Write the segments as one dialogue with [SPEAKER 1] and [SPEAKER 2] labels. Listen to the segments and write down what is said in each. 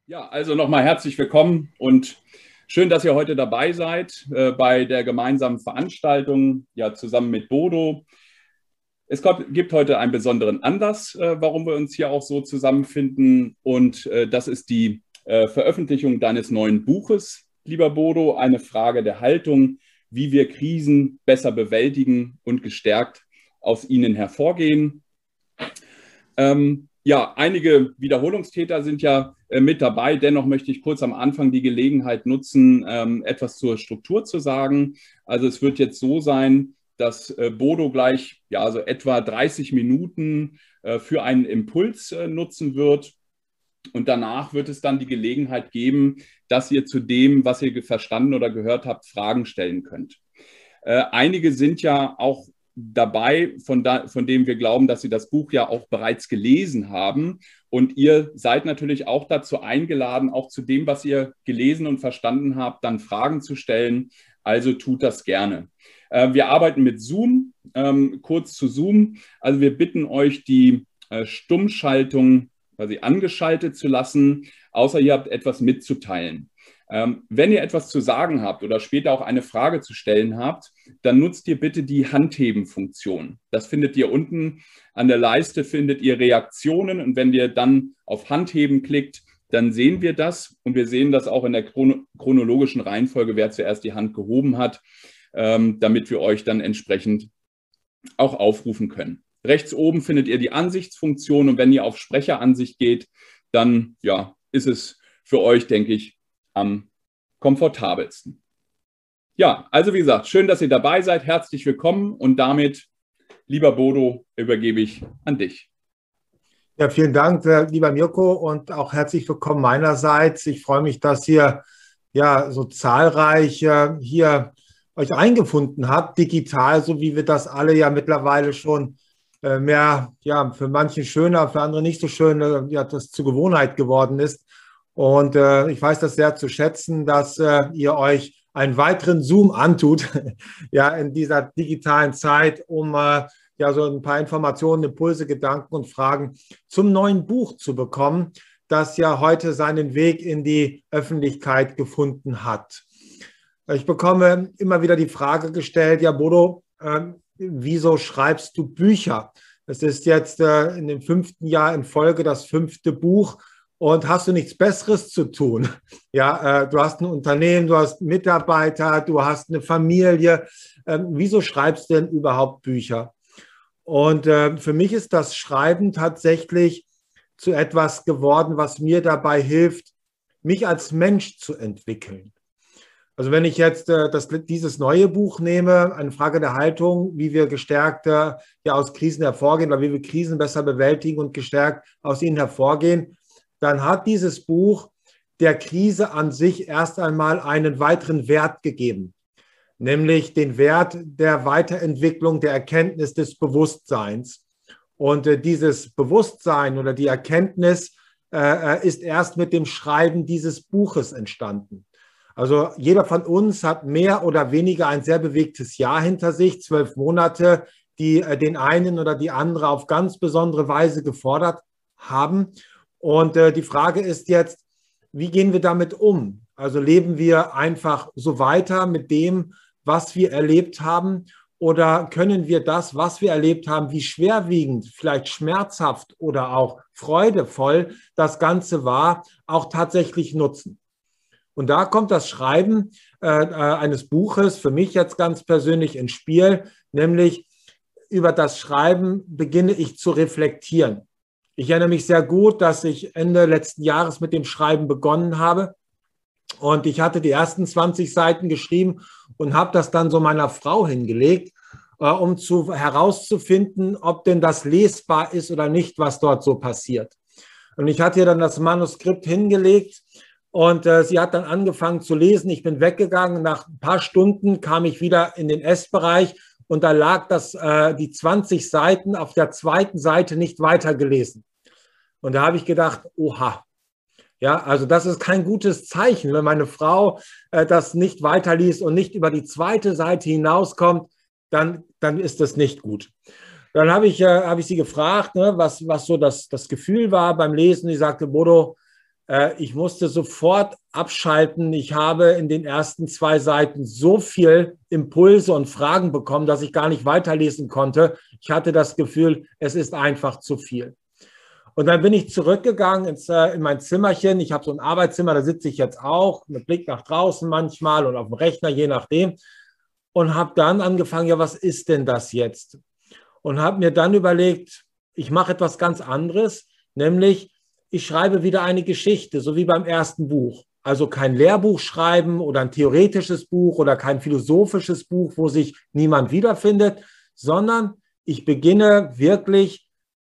[SPEAKER 1] Ja, also nochmal herzlich willkommen und schön, dass ihr heute dabei seid bei der gemeinsamen Veranstaltung, ja, zusammen mit Bodo. Es gibt heute einen besonderen Anlass, warum wir uns hier auch so zusammenfinden, und das ist die Veröffentlichung deines neuen Buches, lieber Bodo, eine Frage der Haltung, wie wir Krisen besser bewältigen und gestärkt aus ihnen hervorgehen. Ja, einige Wiederholungstäter sind ja mit dabei. Dennoch möchte ich kurz am Anfang die Gelegenheit nutzen, etwas zur Struktur zu sagen. Also es wird jetzt so sein, dass Bodo gleich ja also etwa 30 Minuten für einen Impuls nutzen wird. Und danach wird es dann die Gelegenheit geben, dass ihr zu dem, was ihr verstanden oder gehört habt, Fragen stellen könnt. Einige sind ja auch dabei, von dem wir glauben, dass sie das Buch ja auch bereits gelesen haben. Und ihr seid natürlich auch dazu eingeladen, auch zu dem, was ihr gelesen und verstanden habt, dann Fragen zu stellen. Also tut das gerne. Wir arbeiten mit Zoom. Kurz zu Zoom. Also wir bitten euch, die Stummschaltung quasi angeschaltet zu lassen, außer ihr habt etwas mitzuteilen. Wenn ihr etwas zu sagen habt oder später auch eine Frage zu stellen habt, dann nutzt ihr bitte die Handheben-Funktion. Das findet ihr unten an der Leiste, findet ihr Reaktionen, und wenn ihr dann auf Handheben klickt, dann sehen wir das, und wir sehen das auch in der chronologischen Reihenfolge, wer zuerst die Hand gehoben hat, damit wir euch dann entsprechend auch aufrufen können. Rechts oben findet ihr die Ansichtsfunktion, und wenn ihr auf Sprecheransicht geht, dann ja, ist es für euch, denke ich, am komfortabelsten. Ja, also wie gesagt, schön, dass ihr dabei seid. Herzlich willkommen, und damit, lieber Bodo, übergebe ich an dich.
[SPEAKER 2] Ja, vielen Dank, lieber Mirko, und auch herzlich willkommen meinerseits. Ich freue mich, dass ihr ja so zahlreich hier euch eingefunden habt, digital, so wie wir das alle ja mittlerweile schon mehr, ja, für manche schöner, für andere nicht so schön, ja, das zur Gewohnheit geworden ist. Und ich weiß das sehr zu schätzen, dass ihr euch einen weiteren Zoom antut, ja, in dieser digitalen Zeit, um ja, so ein paar Informationen, Impulse, Gedanken und Fragen zum neuen Buch zu bekommen, das ja heute seinen Weg in die Öffentlichkeit gefunden hat. Ich bekomme immer wieder die Frage gestellt, ja, Bodo, wieso schreibst du Bücher? Es ist jetzt in dem 5. Jahr in Folge das 5. Buch. Und hast du nichts Besseres zu tun? Ja, du hast ein Unternehmen, du hast Mitarbeiter, du hast eine Familie. Wieso schreibst du denn überhaupt Bücher? Und für mich ist das Schreiben tatsächlich zu etwas geworden, was mir dabei hilft, mich als Mensch zu entwickeln. Also wenn ich jetzt dieses neue Buch nehme, eine Frage der Haltung, wie wir gestärkt ja aus Krisen hervorgehen, oder wie wir Krisen besser bewältigen und gestärkt aus ihnen hervorgehen, dann hat dieses Buch der Krise an sich erst einmal einen weiteren Wert gegeben, nämlich den Wert der Weiterentwicklung, der Erkenntnis des Bewusstseins. Und dieses Bewusstsein oder die Erkenntnis ist erst mit dem Schreiben dieses Buches entstanden. Also jeder von uns hat mehr oder weniger ein sehr bewegtes Jahr hinter sich, 12 Monate, die den einen oder die andere auf ganz besondere Weise gefordert haben. Und die Frage ist jetzt, wie gehen wir damit um? Also leben wir einfach so weiter mit dem, was wir erlebt haben, oder können wir das, was wir erlebt haben, wie schwerwiegend, vielleicht schmerzhaft oder auch freudevoll das Ganze war, auch tatsächlich nutzen? Und da kommt das Schreiben eines Buches für mich jetzt ganz persönlich ins Spiel, nämlich über das Schreiben beginne ich zu reflektieren. Ich erinnere mich sehr gut, dass ich Ende letzten Jahres mit dem Schreiben begonnen habe, und ich hatte die ersten 20 Seiten geschrieben und habe das dann so meiner Frau hingelegt, um herauszufinden, ob denn das lesbar ist oder nicht, was dort so passiert. Und ich hatte ihr dann das Manuskript hingelegt, und sie hat dann angefangen zu lesen. Ich bin weggegangen. Nach ein paar Stunden kam ich wieder in den Essbereich, und da lag die 20 Seiten auf der zweiten Seite nicht weitergelesen. Und da habe ich gedacht, oha, ja, also das ist kein gutes Zeichen, wenn meine Frau das nicht weiterliest und nicht über die zweite Seite hinauskommt, dann ist das nicht gut. Dann habe ich sie gefragt, ne, was so das Gefühl war beim Lesen. Die sagte, Bodo, Ich musste sofort abschalten. Ich habe in den ersten 2 Seiten so viel Impulse und Fragen bekommen, dass ich gar nicht weiterlesen konnte. Ich hatte das Gefühl, es ist einfach zu viel. Und dann bin ich zurückgegangen in mein Zimmerchen. Ich habe so ein Arbeitszimmer, da sitze ich jetzt auch, mit Blick nach draußen manchmal und auf dem Rechner, je nachdem. Und habe dann angefangen, ja, was ist denn das jetzt? Und habe mir dann überlegt, ich mache etwas ganz anderes, nämlich ich schreibe wieder eine Geschichte, so wie beim ersten Buch. Also kein Lehrbuch schreiben oder ein theoretisches Buch oder kein philosophisches Buch, wo sich niemand wiederfindet, sondern ich beginne wirklich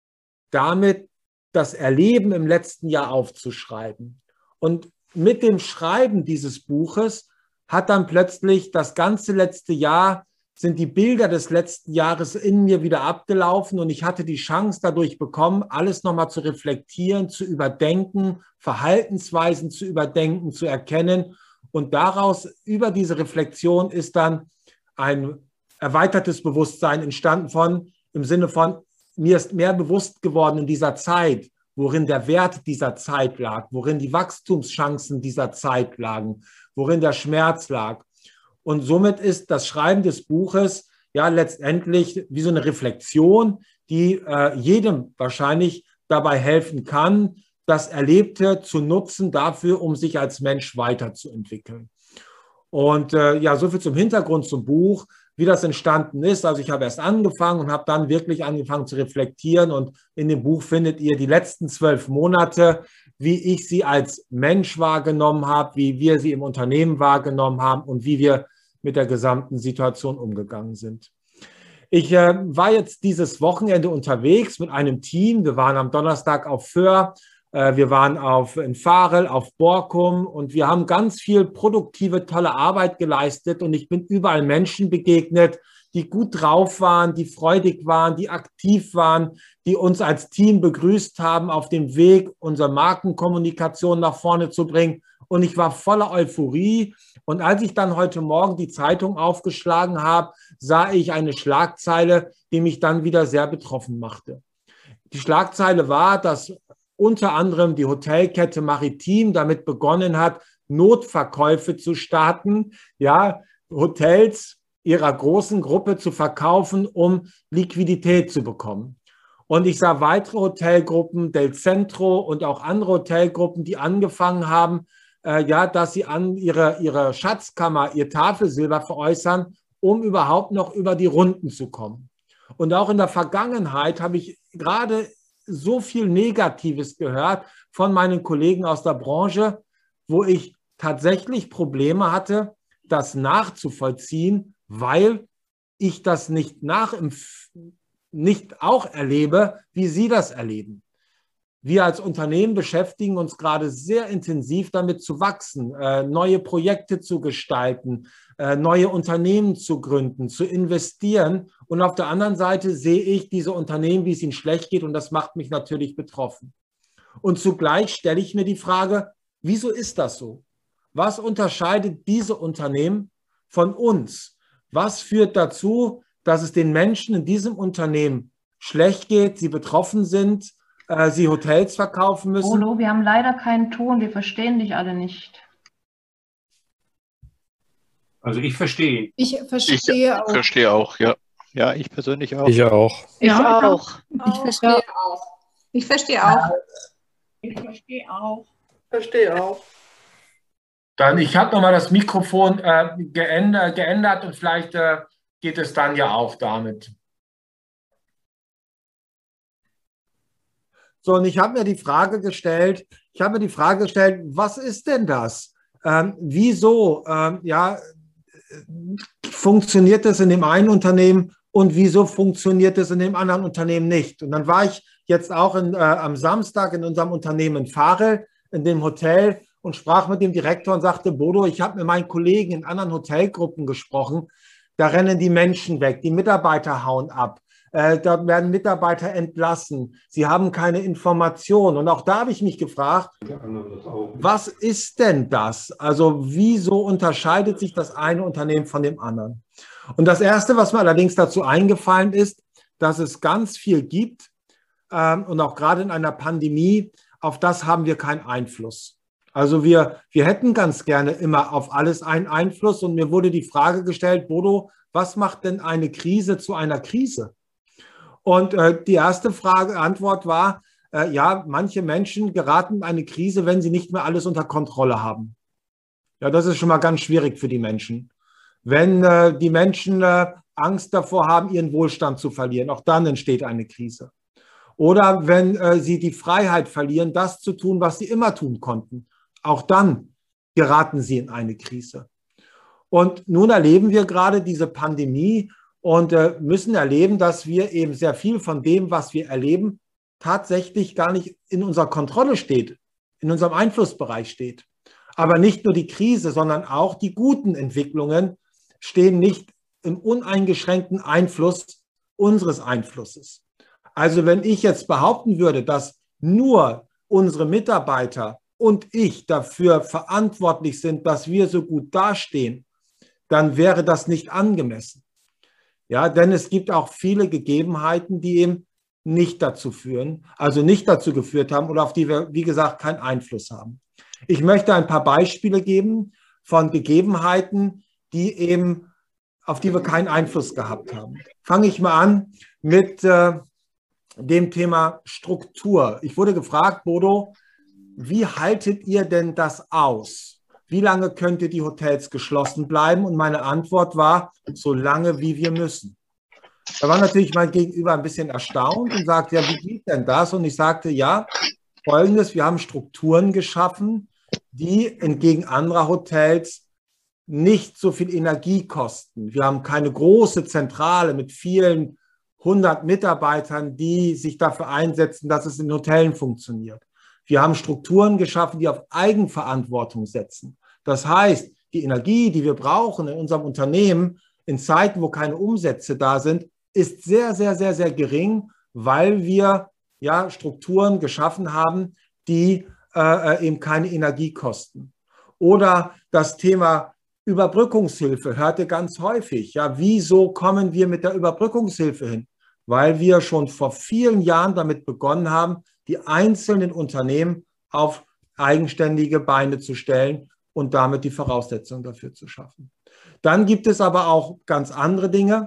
[SPEAKER 2] damit, das Erleben im letzten Jahr aufzuschreiben. Und mit dem Schreiben dieses Buches hat dann plötzlich das ganze letzte Jahr, sind die Bilder des letzten Jahres in mir wieder abgelaufen und ich hatte die Chance dadurch bekommen, alles nochmal zu reflektieren, zu überdenken, Verhaltensweisen zu überdenken, zu erkennen. Und daraus, über diese Reflexion, ist dann ein erweitertes Bewusstsein entstanden im Sinne von, mir ist mehr bewusst geworden in dieser Zeit, worin der Wert dieser Zeit lag, worin die Wachstumschancen dieser Zeit lagen, worin der Schmerz lag. Und somit ist das Schreiben des Buches ja letztendlich wie so eine Reflexion, die jedem wahrscheinlich dabei helfen kann, das Erlebte zu nutzen dafür, um sich als Mensch weiterzuentwickeln. Und ja, soviel zum Hintergrund zum Buch, wie das entstanden ist. Also ich habe erst angefangen und habe dann wirklich angefangen zu reflektieren. Und in dem Buch findet ihr die letzten 12 Monate, wie ich sie als Mensch wahrgenommen habe, wie wir sie im Unternehmen wahrgenommen haben und wie wir mit der gesamten Situation umgegangen sind. Ich war jetzt dieses Wochenende unterwegs mit einem Team. Wir waren am Donnerstag auf Föhr, wir waren in Varel, auf Borkum und wir haben ganz viel produktive, tolle Arbeit geleistet und ich bin überall Menschen begegnet, die gut drauf waren, die freudig waren, die aktiv waren, die uns als Team begrüßt haben auf dem Weg, unsere Markenkommunikation nach vorne zu bringen. Und ich war voller Euphorie. Und als ich dann heute Morgen die Zeitung aufgeschlagen habe, sah ich eine Schlagzeile, die mich dann wieder sehr betroffen machte. Die Schlagzeile war, dass unter anderem die Hotelkette Maritim damit begonnen hat, Notverkäufe zu starten, ja, Hotels ihrer großen Gruppe zu verkaufen, um Liquidität zu bekommen. Und ich sah weitere Hotelgruppen, Del Centro und auch andere Hotelgruppen, die angefangen haben, ja, dass sie an ihre Schatzkammer ihr Tafelsilber veräußern, um überhaupt noch über die Runden zu kommen. Und auch in der Vergangenheit habe ich gerade so viel Negatives gehört von meinen Kollegen aus der Branche, wo ich tatsächlich Probleme hatte, das nachzuvollziehen, weil ich das nicht auch erlebe, wie Sie das erleben. Wir als Unternehmen beschäftigen uns gerade sehr intensiv damit zu wachsen, neue Projekte zu gestalten, neue Unternehmen zu gründen, zu investieren. Und auf der anderen Seite sehe ich diese Unternehmen, wie es ihnen schlecht geht, und das macht mich natürlich betroffen. Und zugleich stelle ich mir die Frage, wieso ist das so? Was unterscheidet diese Unternehmen von uns? Was führt dazu, dass es den Menschen in diesem Unternehmen schlecht geht, sie betroffen sind, sie Hotels verkaufen müssen?
[SPEAKER 3] Bodo, wir haben leider keinen Ton, wir verstehen dich alle nicht.
[SPEAKER 4] Also ich verstehe.
[SPEAKER 5] Ich verstehe auch.
[SPEAKER 6] Ich verstehe auch, ja.
[SPEAKER 7] Ja, ich persönlich auch.
[SPEAKER 8] Ich auch.
[SPEAKER 5] Ich auch.
[SPEAKER 9] Ich verstehe auch. Ich verstehe auch.
[SPEAKER 5] Ich verstehe auch.
[SPEAKER 10] Verstehe auch.
[SPEAKER 2] Dann, ich habe nochmal das Mikrofon geändert und vielleicht geht es dann ja auch damit. So, und ich habe mir die Frage gestellt, was ist denn das? Wieso funktioniert das in dem einen Unternehmen und wieso funktioniert das in dem anderen Unternehmen nicht? Und dann war ich jetzt auch am Samstag in unserem Unternehmen in Varel, in dem Hotel, und sprach mit dem Direktor und sagte, Bodo, ich habe mit meinen Kollegen in anderen Hotelgruppen gesprochen, da rennen die Menschen weg, die Mitarbeiter hauen ab. Dort werden Mitarbeiter entlassen. Sie haben keine Informationen. Und auch da habe ich mich gefragt, was ist denn das? Also wieso unterscheidet sich das eine Unternehmen von dem anderen? Und das Erste, was mir allerdings dazu eingefallen ist, dass es ganz viel gibt und auch gerade in einer Pandemie auf das haben wir keinen Einfluss. Also wir hätten ganz gerne immer auf alles einen Einfluss. Und mir wurde die Frage gestellt, Bodo, was macht denn eine Krise zu einer Krise? Und die erste Antwort war, ja, manche Menschen geraten in eine Krise, wenn sie nicht mehr alles unter Kontrolle haben. Ja, das ist schon mal ganz schwierig für die Menschen. Wenn die Menschen Angst davor haben, ihren Wohlstand zu verlieren, auch dann entsteht eine Krise. Oder wenn sie die Freiheit verlieren, das zu tun, was sie immer tun konnten. Auch dann geraten sie in eine Krise. Und nun erleben wir gerade diese Pandemie und müssen erleben, dass wir eben sehr viel von dem, was wir erleben, tatsächlich gar nicht in unserer Kontrolle steht, in unserem Einflussbereich steht. Aber nicht nur die Krise, sondern auch die guten Entwicklungen stehen nicht im uneingeschränkten Einfluss unseres Einflusses. Also wenn ich jetzt behaupten würde, dass nur unsere Mitarbeiter und ich dafür verantwortlich sind, dass wir so gut dastehen, dann wäre das nicht angemessen. Ja, denn es gibt auch viele Gegebenheiten, die eben nicht dazu führen, also nicht dazu geführt haben oder auf die wir, wie gesagt, keinen Einfluss haben. Ich möchte ein paar Beispiele geben von Gegebenheiten, die eben, auf die wir keinen Einfluss gehabt haben. Fange ich mal an mit dem Thema Struktur. Ich wurde gefragt, Bodo, wie haltet ihr denn das aus? Wie lange könnt ihr die Hotels geschlossen bleiben? Und meine Antwort war, so lange wie wir müssen. Da war natürlich mein Gegenüber ein bisschen erstaunt und sagte, ja, wie geht denn das? Und ich sagte, ja, Folgendes, wir haben Strukturen geschaffen, die entgegen anderer Hotels nicht so viel Energie kosten. Wir haben keine große Zentrale mit vielen 100 Mitarbeitern, die sich dafür einsetzen, dass es in Hotels funktioniert. Wir haben Strukturen geschaffen, die auf Eigenverantwortung setzen. Das heißt, die Energie, die wir brauchen in unserem Unternehmen in Zeiten, wo keine Umsätze da sind, ist sehr, sehr, sehr, sehr gering, weil wir ja Strukturen geschaffen haben, die eben keine Energie kosten. Oder das Thema Überbrückungshilfe hörte ganz häufig. Ja, wieso kommen wir mit der Überbrückungshilfe hin? Weil wir schon vor vielen Jahren damit begonnen haben, die einzelnen Unternehmen auf eigenständige Beine zu stellen und damit die Voraussetzungen dafür zu schaffen. Dann gibt es aber auch ganz andere Dinge.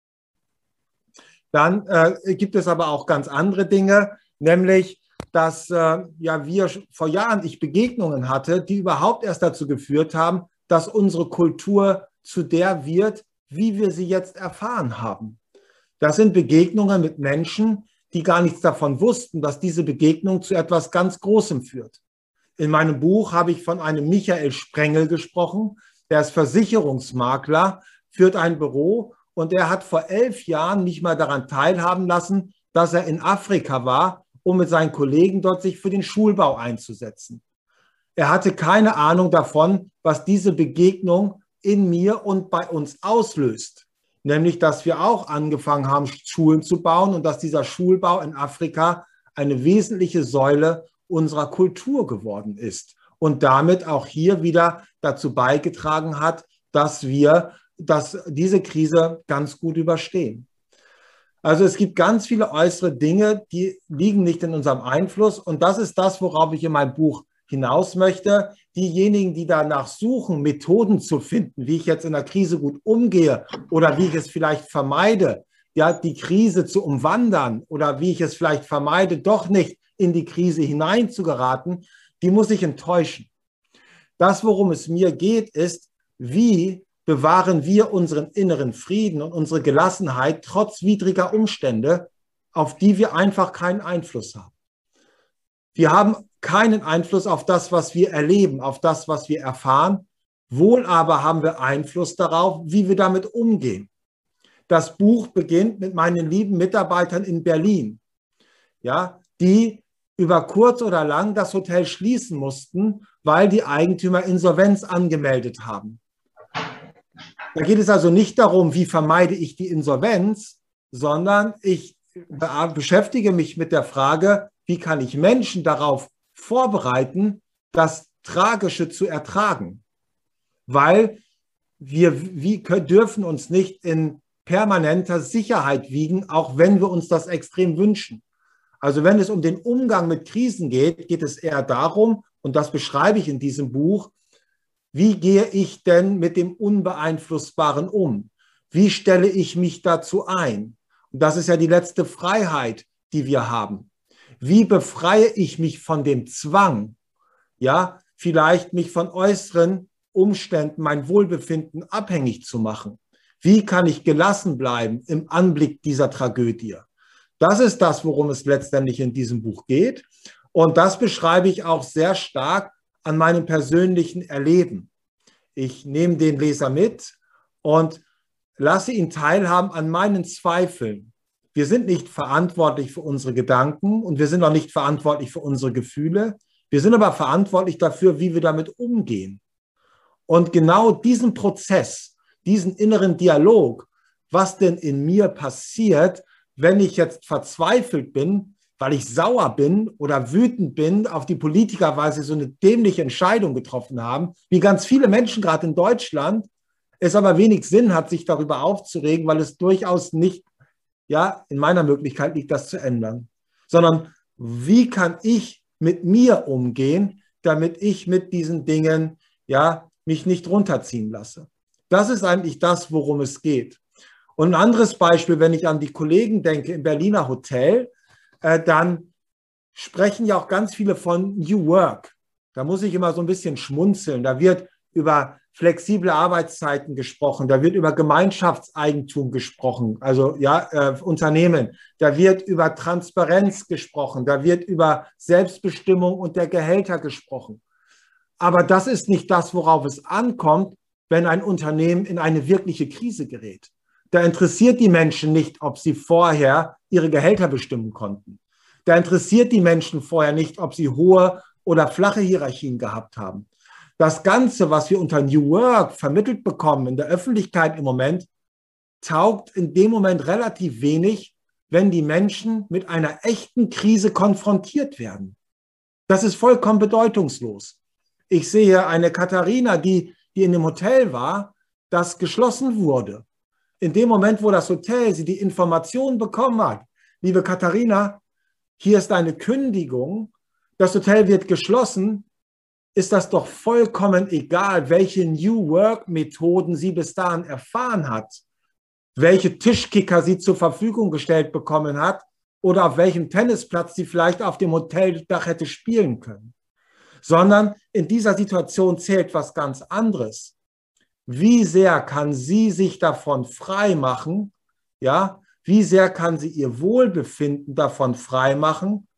[SPEAKER 2] Nämlich, dass ja wir vor Jahren ich Begegnungen hatte, die überhaupt erst dazu geführt haben, dass unsere Kultur zu der wird, wie wir sie jetzt erfahren haben. Das sind Begegnungen mit Menschen, die gar nichts davon wussten, dass diese Begegnung zu etwas ganz Großem führt. In meinem Buch habe ich von einem Michael Sprengel gesprochen, der ist Versicherungsmakler, führt ein Büro und er hat vor 11 Jahren mich mal daran teilhaben lassen, dass er in Afrika war, um mit seinen Kollegen dort sich für den Schulbau einzusetzen. Er hatte keine Ahnung davon, was diese Begegnung in mir und bei uns auslöst. Nämlich, dass wir auch angefangen haben, Schulen zu bauen und dass dieser Schulbau in Afrika eine wesentliche Säule unserer Kultur geworden ist und damit auch hier wieder dazu beigetragen hat, dass wir diese Krise ganz gut überstehen. Also es gibt ganz viele äußere Dinge, die liegen nicht in unserem Einfluss und das ist das, worauf ich in meinem Buch hinaus möchte. Diejenigen, die danach suchen, Methoden zu finden, wie ich jetzt in der Krise gut umgehe oder wie ich es vielleicht vermeide, ja, die Krise zu umwandern oder wie ich es vielleicht vermeide, doch nicht in die Krise hinein zu geraten, die muss ich enttäuschen. Das, worum es mir geht, ist, wie bewahren wir unseren inneren Frieden und unsere Gelassenheit trotz widriger Umstände, auf die wir einfach keinen Einfluss haben. Wir haben keinen Einfluss auf das, was wir erleben, auf das, was wir erfahren. Wohl aber haben wir Einfluss darauf, wie wir damit umgehen. Das Buch beginnt mit meinen lieben Mitarbeitern in Berlin, ja, die über kurz oder lang das Hotel schließen mussten, weil die Eigentümer Insolvenz angemeldet haben. Da geht es also nicht darum, wie vermeide ich die Insolvenz, sondern ich beschäftige mich mit der Frage, wie kann ich Menschen darauf vorbereiten, das Tragische zu ertragen. Weil wir dürfen uns nicht in permanenter Sicherheit wiegen, auch wenn wir uns das extrem wünschen. Also wenn es um den Umgang mit Krisen geht, geht es eher darum, und das beschreibe ich in diesem Buch, wie gehe ich denn mit dem Unbeeinflussbaren um? Wie stelle ich mich dazu ein? Und das ist ja die letzte Freiheit, die wir haben. Wie befreie ich mich von dem Zwang, ja, vielleicht mich von äußeren Umständen, mein Wohlbefinden abhängig zu machen? Wie kann ich gelassen bleiben im Anblick dieser Tragödie? Das ist das, worum es letztendlich in diesem Buch geht. Und das beschreibe ich auch sehr stark an meinem persönlichen Erleben. Ich nehme den Leser mit und lasse ihn teilhaben an meinen Zweifeln. Wir sind nicht verantwortlich für unsere Gedanken und wir sind auch nicht verantwortlich für unsere Gefühle. Wir sind aber verantwortlich dafür, wie wir damit umgehen. Und genau diesen Prozess, diesen inneren Dialog, was denn in mir passiert, wenn ich jetzt verzweifelt bin, weil ich sauer bin oder wütend bin auf die Politiker, weil sie so eine dämliche Entscheidung getroffen haben, wie ganz viele Menschen gerade in Deutschland, es aber wenig Sinn hat, sich darüber aufzuregen, weil es durchaus nicht, ja, in meiner Möglichkeit liegt, das zu ändern, sondern wie kann ich mit mir umgehen, damit ich mit diesen Dingen, ja, mich nicht runterziehen lasse. Das ist eigentlich das, worum es geht. Und ein anderes Beispiel, wenn ich an die Kollegen denke im Berliner Hotel, dann sprechen ja auch ganz viele von New Work. Da muss ich immer so ein bisschen schmunzeln. Da wird über flexible Arbeitszeiten gesprochen, da wird über Gemeinschaftseigentum gesprochen, also ja, Unternehmen. Da wird über Transparenz gesprochen, da wird über Selbstbestimmung und der Gehälter gesprochen. Aber das ist nicht das, worauf es ankommt, wenn ein Unternehmen in eine wirkliche Krise gerät. Da interessiert die Menschen nicht, ob sie vorher ihre Gehälter bestimmen konnten. Da interessiert die Menschen vorher nicht, ob sie hohe oder flache Hierarchien gehabt haben. Das Ganze, was wir unter New Work vermittelt bekommen in der Öffentlichkeit im Moment, taugt in dem Moment relativ wenig, wenn die Menschen mit einer echten Krise konfrontiert werden. Das ist vollkommen bedeutungslos. Ich sehe eine Katharina, die in dem Hotel war, das geschlossen wurde. In dem Moment, wo das Hotel sie die Information bekommen hat, liebe Katharina, hier ist eine Kündigung, das Hotel wird geschlossen, ist das doch vollkommen egal, welche New Work-Methoden sie bis dahin erfahren hat, welche Tischkicker sie zur Verfügung gestellt bekommen hat oder auf welchem Tennisplatz sie vielleicht auf dem Hoteldach hätte spielen können. Sondern in dieser Situation zählt was ganz anderes. Wie sehr kann sie sich davon frei machen, ja? Wie sehr kann sie ihr Wohlbefinden davon frei machen,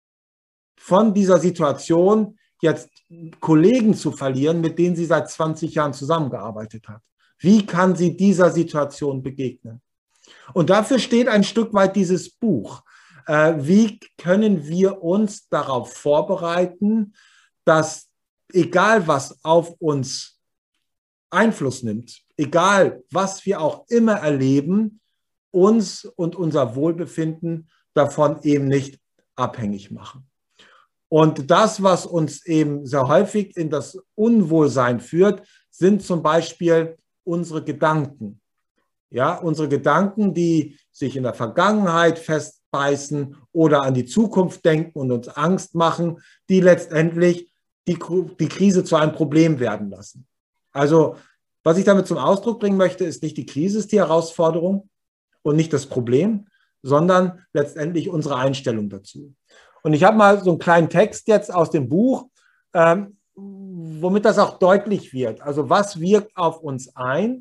[SPEAKER 2] von dieser Situation jetzt Kollegen zu verlieren, mit denen sie seit 20 Jahren zusammengearbeitet hat? Wie kann sie dieser Situation begegnen? Und dafür steht ein Stück weit dieses Buch. Wie können wir uns darauf vorbereiten, dass egal was auf uns Einfluss nimmt, egal was wir auch immer erleben, uns und unser Wohlbefinden davon eben nicht abhängig machen. Und das, was uns eben sehr häufig in das Unwohlsein führt, sind zum Beispiel unsere Gedanken. Ja, unsere Gedanken, die sich in der Vergangenheit festbeißen oder an die Zukunft denken und uns Angst machen, die letztendlich die Krise zu einem Problem werden lassen. Also, was ich damit zum Ausdruck bringen möchte, ist nicht die Krise, ist die Herausforderung und nicht das Problem, sondern letztendlich unsere Einstellung dazu. Und ich habe mal so einen kleinen Text jetzt aus dem Buch, womit das auch deutlich wird. Also, was wirkt auf uns ein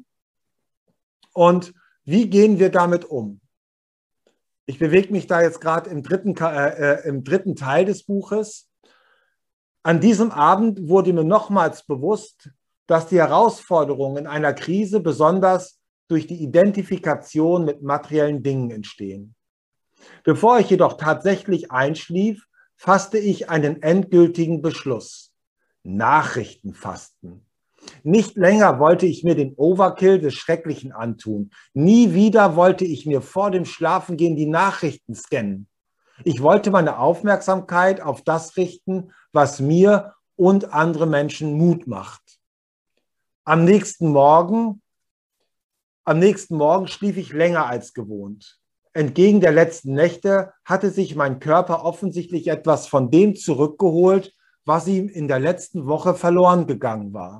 [SPEAKER 2] und wie gehen wir damit um? Ich bewege mich da jetzt gerade im dritten Teil des Buches. An diesem Abend wurde mir nochmals bewusst, dass die Herausforderungen in einer Krise besonders durch die Identifikation mit materiellen Dingen entstehen. Bevor ich jedoch tatsächlich einschlief, fasste ich einen endgültigen Beschluss. Nachrichtenfasten. Nicht länger wollte ich mir den Overkill des Schrecklichen antun. Nie wieder wollte ich mir vor dem Schlafengehen die Nachrichten scannen. Ich wollte meine Aufmerksamkeit auf das richten, was mir und andere Menschen Mut macht. Am nächsten Morgen schlief ich länger als gewohnt. Entgegen der letzten Nächte hatte sich mein Körper offensichtlich etwas von dem zurückgeholt, was ihm in der letzten Woche verloren gegangen war.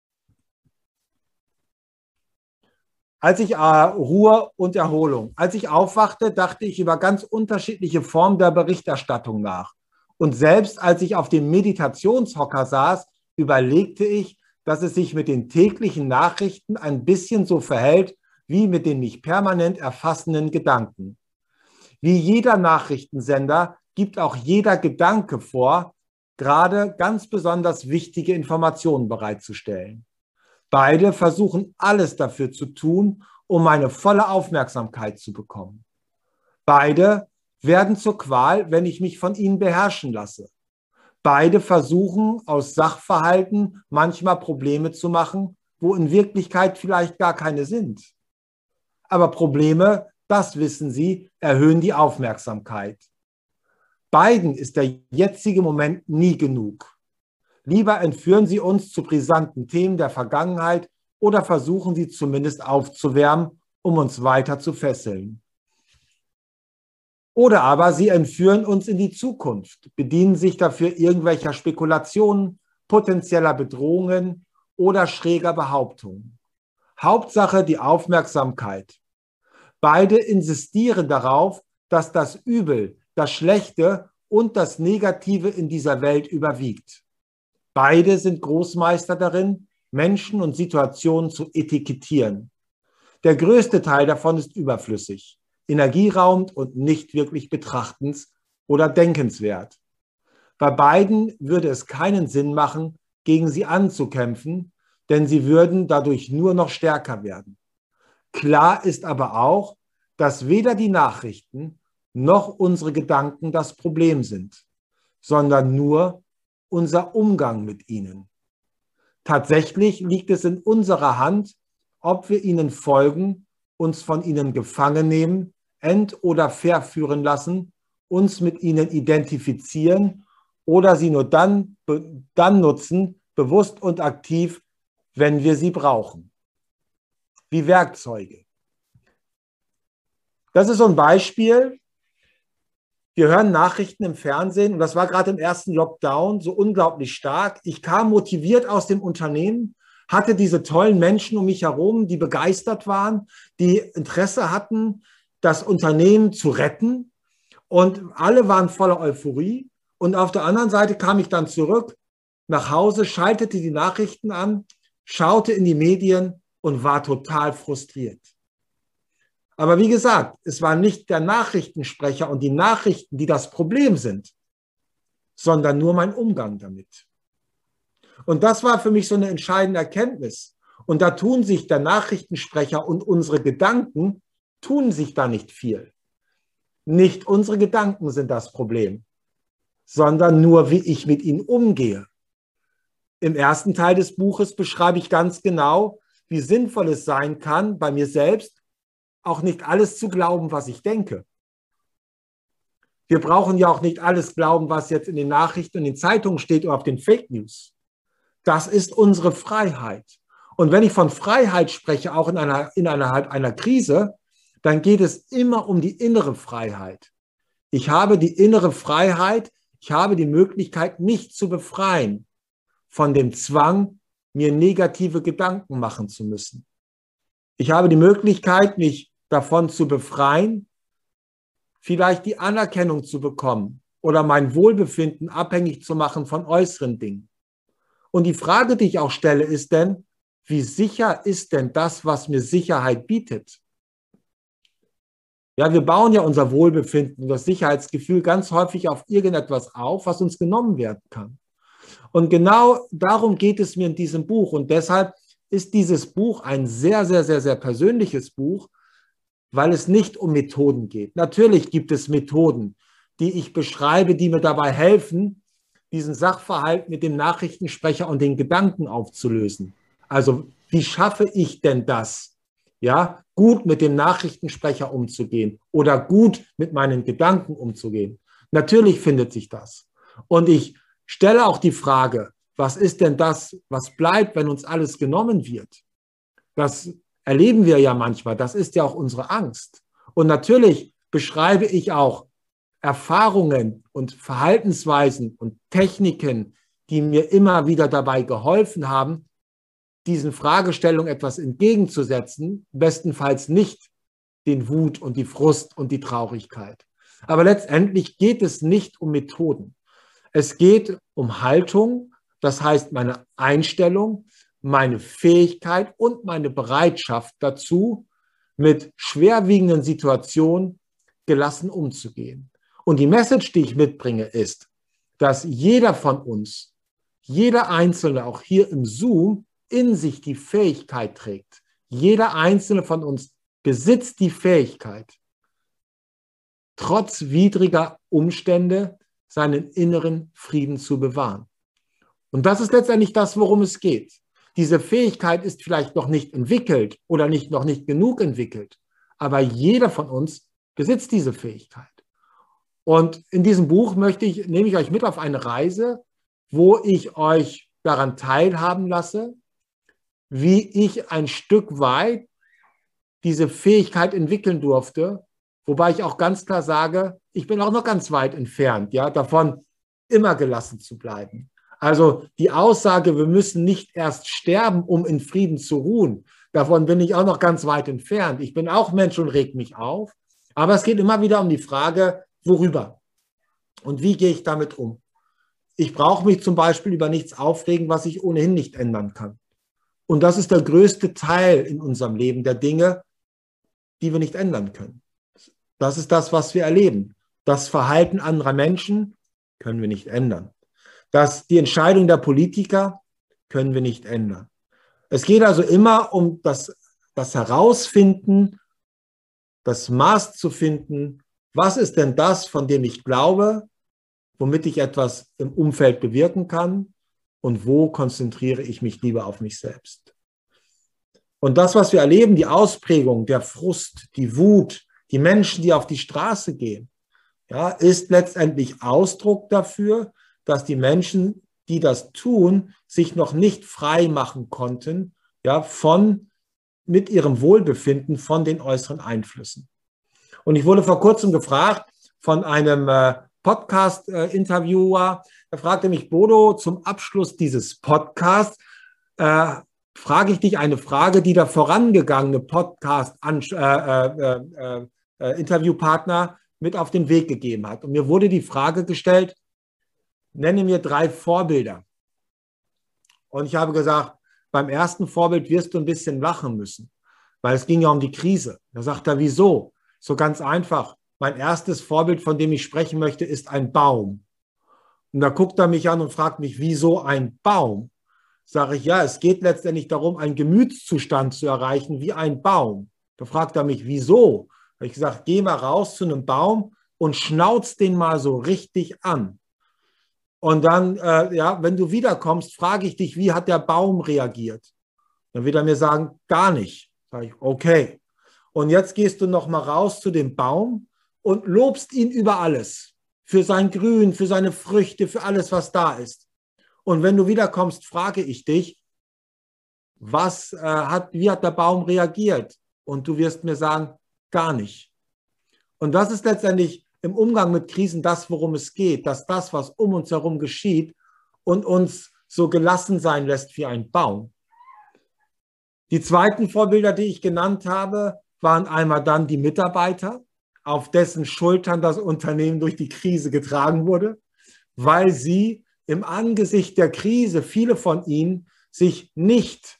[SPEAKER 2] Ruhe und Erholung. Als ich aufwachte, dachte ich über ganz unterschiedliche Formen der Berichterstattung nach. Und selbst als ich auf dem Meditationshocker saß, überlegte ich, dass es sich mit den täglichen Nachrichten ein bisschen so verhält, wie mit den mich permanent erfassenden Gedanken. Wie jeder Nachrichtensender gibt auch jeder Gedanke vor, gerade ganz besonders wichtige Informationen bereitzustellen. Beide versuchen alles dafür zu tun, um meine volle Aufmerksamkeit zu bekommen. Beide werden zur Qual, wenn ich mich von ihnen beherrschen lasse. Beide versuchen aus Sachverhalten manchmal Probleme zu machen, wo in Wirklichkeit vielleicht gar keine sind. Aber Probleme, das wissen Sie, erhöhen die Aufmerksamkeit. Beiden ist der jetzige Moment nie genug. Lieber entführen Sie uns zu brisanten Themen der Vergangenheit oder versuchen Sie zumindest aufzuwärmen, um uns weiter zu fesseln. Oder aber Sie entführen uns in die Zukunft, bedienen sich dafür irgendwelcher Spekulationen, potenzieller Bedrohungen oder schräger Behauptungen. Hauptsache die Aufmerksamkeit. Beide insistieren darauf, dass das Übel, das Schlechte und das Negative in dieser Welt überwiegt. Beide sind Großmeister darin, Menschen und Situationen zu etikettieren. Der größte Teil davon ist überflüssig, energieraubend und nicht wirklich betrachtens- oder denkenswert. Bei beiden würde es keinen Sinn machen, gegen sie anzukämpfen, denn sie würden dadurch nur noch stärker werden. Klar ist aber auch, dass weder die Nachrichten noch unsere Gedanken das Problem sind, sondern nur unser Umgang mit ihnen. Tatsächlich liegt es in unserer Hand, ob wir ihnen folgen, uns von ihnen gefangen nehmen, oder verführen lassen, uns mit ihnen identifizieren oder sie nur dann nutzen, bewusst und aktiv, wenn wir sie brauchen. Wie Werkzeuge. Das ist so ein Beispiel. Wir hören Nachrichten im Fernsehen und das war gerade im ersten Lockdown so unglaublich stark. Ich kam motiviert aus dem Unternehmen, hatte diese tollen Menschen um mich herum, die begeistert waren, die Interesse hatten, das Unternehmen zu retten und alle waren voller Euphorie. Und auf der anderen Seite kam ich dann zurück nach Hause, schaltete die Nachrichten an, schaute in die Medien und war total frustriert. Aber wie gesagt, es war nicht der Nachrichtensprecher und die Nachrichten, die das Problem sind, sondern nur mein Umgang damit. Und das war für mich so eine entscheidende Erkenntnis. Und da tun sich der Nachrichtensprecher und unsere Gedanken, tun sich da nicht viel. Nicht unsere Gedanken sind das Problem, sondern nur, wie ich mit ihnen umgehe. Im ersten Teil des Buches beschreibe ich ganz genau, wie sinnvoll es sein kann, bei mir selbst auch nicht alles zu glauben, was ich denke. Wir brauchen ja auch nicht alles glauben, was jetzt in den Nachrichten und in den Zeitungen steht oder auf den Fake News. Das ist unsere Freiheit. Und wenn ich von Freiheit spreche, auch innerhalb einer Krise, dann geht es immer um die innere Freiheit. Ich habe die innere Freiheit, ich habe die Möglichkeit, mich zu befreien von dem Zwang, mir negative Gedanken machen zu müssen. Ich habe die Möglichkeit, mich davon zu befreien, vielleicht die Anerkennung zu bekommen oder mein Wohlbefinden abhängig zu machen von äußeren Dingen. Und die Frage, die ich auch stelle, ist denn, wie sicher ist denn das, was mir Sicherheit bietet? Ja, wir bauen ja unser Wohlbefinden und das Sicherheitsgefühl ganz häufig auf irgendetwas auf, was uns genommen werden kann. Und genau darum geht es mir in diesem Buch. Und deshalb ist dieses Buch ein sehr, sehr, sehr, sehr persönliches Buch, weil es nicht um Methoden geht. Natürlich gibt es Methoden, die ich beschreibe, die mir dabei helfen, diesen Sachverhalt mit dem Nachrichtensprecher und den Gedanken aufzulösen. Also wie schaffe ich denn das, ja, gut mit dem Nachrichtensprecher umzugehen oder gut mit meinen Gedanken umzugehen? Natürlich findet sich das. Und ich stelle auch die Frage, was ist denn das, was bleibt, wenn uns alles genommen wird? Das erleben wir ja manchmal, das ist ja auch unsere Angst. Und natürlich beschreibe ich auch Erfahrungen und Verhaltensweisen und Techniken, die mir immer wieder dabei geholfen haben, diesen Fragestellungen etwas entgegenzusetzen, bestenfalls nicht den Wut und die Frust und die Traurigkeit. Aber letztendlich geht es nicht um Methoden. Es geht um Haltung, das heißt meine Einstellung, meine Fähigkeit und meine Bereitschaft dazu, mit schwerwiegenden Situationen gelassen umzugehen. Und die Message, die ich mitbringe, ist, dass jeder von uns, jeder Einzelne, auch hier im Zoom, in sich die Fähigkeit trägt. Jeder Einzelne von uns besitzt die Fähigkeit, trotz widriger Umstände seinen inneren Frieden zu bewahren. Und das ist letztendlich das, worum es geht. Diese Fähigkeit ist vielleicht noch nicht entwickelt oder noch nicht genug entwickelt, aber jeder von uns besitzt diese Fähigkeit. Und in diesem Buch nehme ich euch mit auf eine Reise, wo ich euch daran teilhaben lasse, wie ich ein Stück weit diese Fähigkeit entwickeln durfte, wobei ich auch ganz klar sage, ich bin auch noch ganz weit entfernt, ja, davon immer gelassen zu bleiben. Also die Aussage, wir müssen nicht erst sterben, um in Frieden zu ruhen, davon bin ich auch noch ganz weit entfernt. Ich bin auch Mensch und reg mich auf, aber es geht immer wieder um die Frage, worüber und wie gehe ich damit um. Ich brauche mich zum Beispiel über nichts aufregen, was ich ohnehin nicht ändern kann. Und das ist der größte Teil in unserem Leben der Dinge, die wir nicht ändern können. Das ist das, was wir erleben. Das Verhalten anderer Menschen können wir nicht ändern. Die Entscheidung der Politiker können wir nicht ändern. Es geht also immer um das Herausfinden, das Maß zu finden, was ist denn das, von dem ich glaube, womit ich etwas im Umfeld bewirken kann und wo konzentriere ich mich lieber auf mich selbst. Und das, was wir erleben, die Ausprägung, der Frust, die Wut, die Menschen, die auf die Straße gehen, ja, ist letztendlich Ausdruck dafür, dass die Menschen, die das tun, sich noch nicht frei machen konnten, ja, mit ihrem Wohlbefinden von den äußeren Einflüssen. Und ich wurde vor kurzem gefragt von einem Podcast-Interviewer, er fragte mich, Bodo, zum Abschluss dieses Podcasts frage ich dich eine Frage, die der vorangegangene Podcast-Interviewpartner mit auf den Weg gegeben hat. Und mir wurde die Frage gestellt, nenne mir 3 Vorbilder. Und ich habe gesagt, beim ersten Vorbild wirst du ein bisschen lachen müssen, weil es ging ja um die Krise. Da sagt er, wieso? So ganz einfach. Mein erstes Vorbild, von dem ich sprechen möchte, ist ein Baum. Und da guckt er mich an und fragt mich, wieso ein Baum? Sage ich, ja, es geht letztendlich darum, einen Gemütszustand zu erreichen wie ein Baum. Da fragt er mich, wieso? Da habe ich gesagt, geh mal raus zu einem Baum und schnauz den mal so richtig an. Und dann, wenn du wiederkommst, frage ich dich, wie hat der Baum reagiert? Dann wird er mir sagen, gar nicht. Sage ich, okay. Und jetzt gehst du noch mal raus zu dem Baum und lobst ihn über alles. Für sein Grün, für seine Früchte, für alles, was da ist. Und wenn du wiederkommst, frage ich dich, wie hat der Baum reagiert? Und du wirst mir sagen, gar nicht. Und das ist letztendlich im Umgang mit Krisen das, worum es geht, dass das, was um uns herum geschieht und uns so gelassen sein lässt wie ein Baum. Die zweiten Vorbilder, die ich genannt habe, waren einmal dann die Mitarbeiter, auf dessen Schultern das Unternehmen durch die Krise getragen wurde, weil sie im Angesicht der Krise, viele von ihnen, sich nicht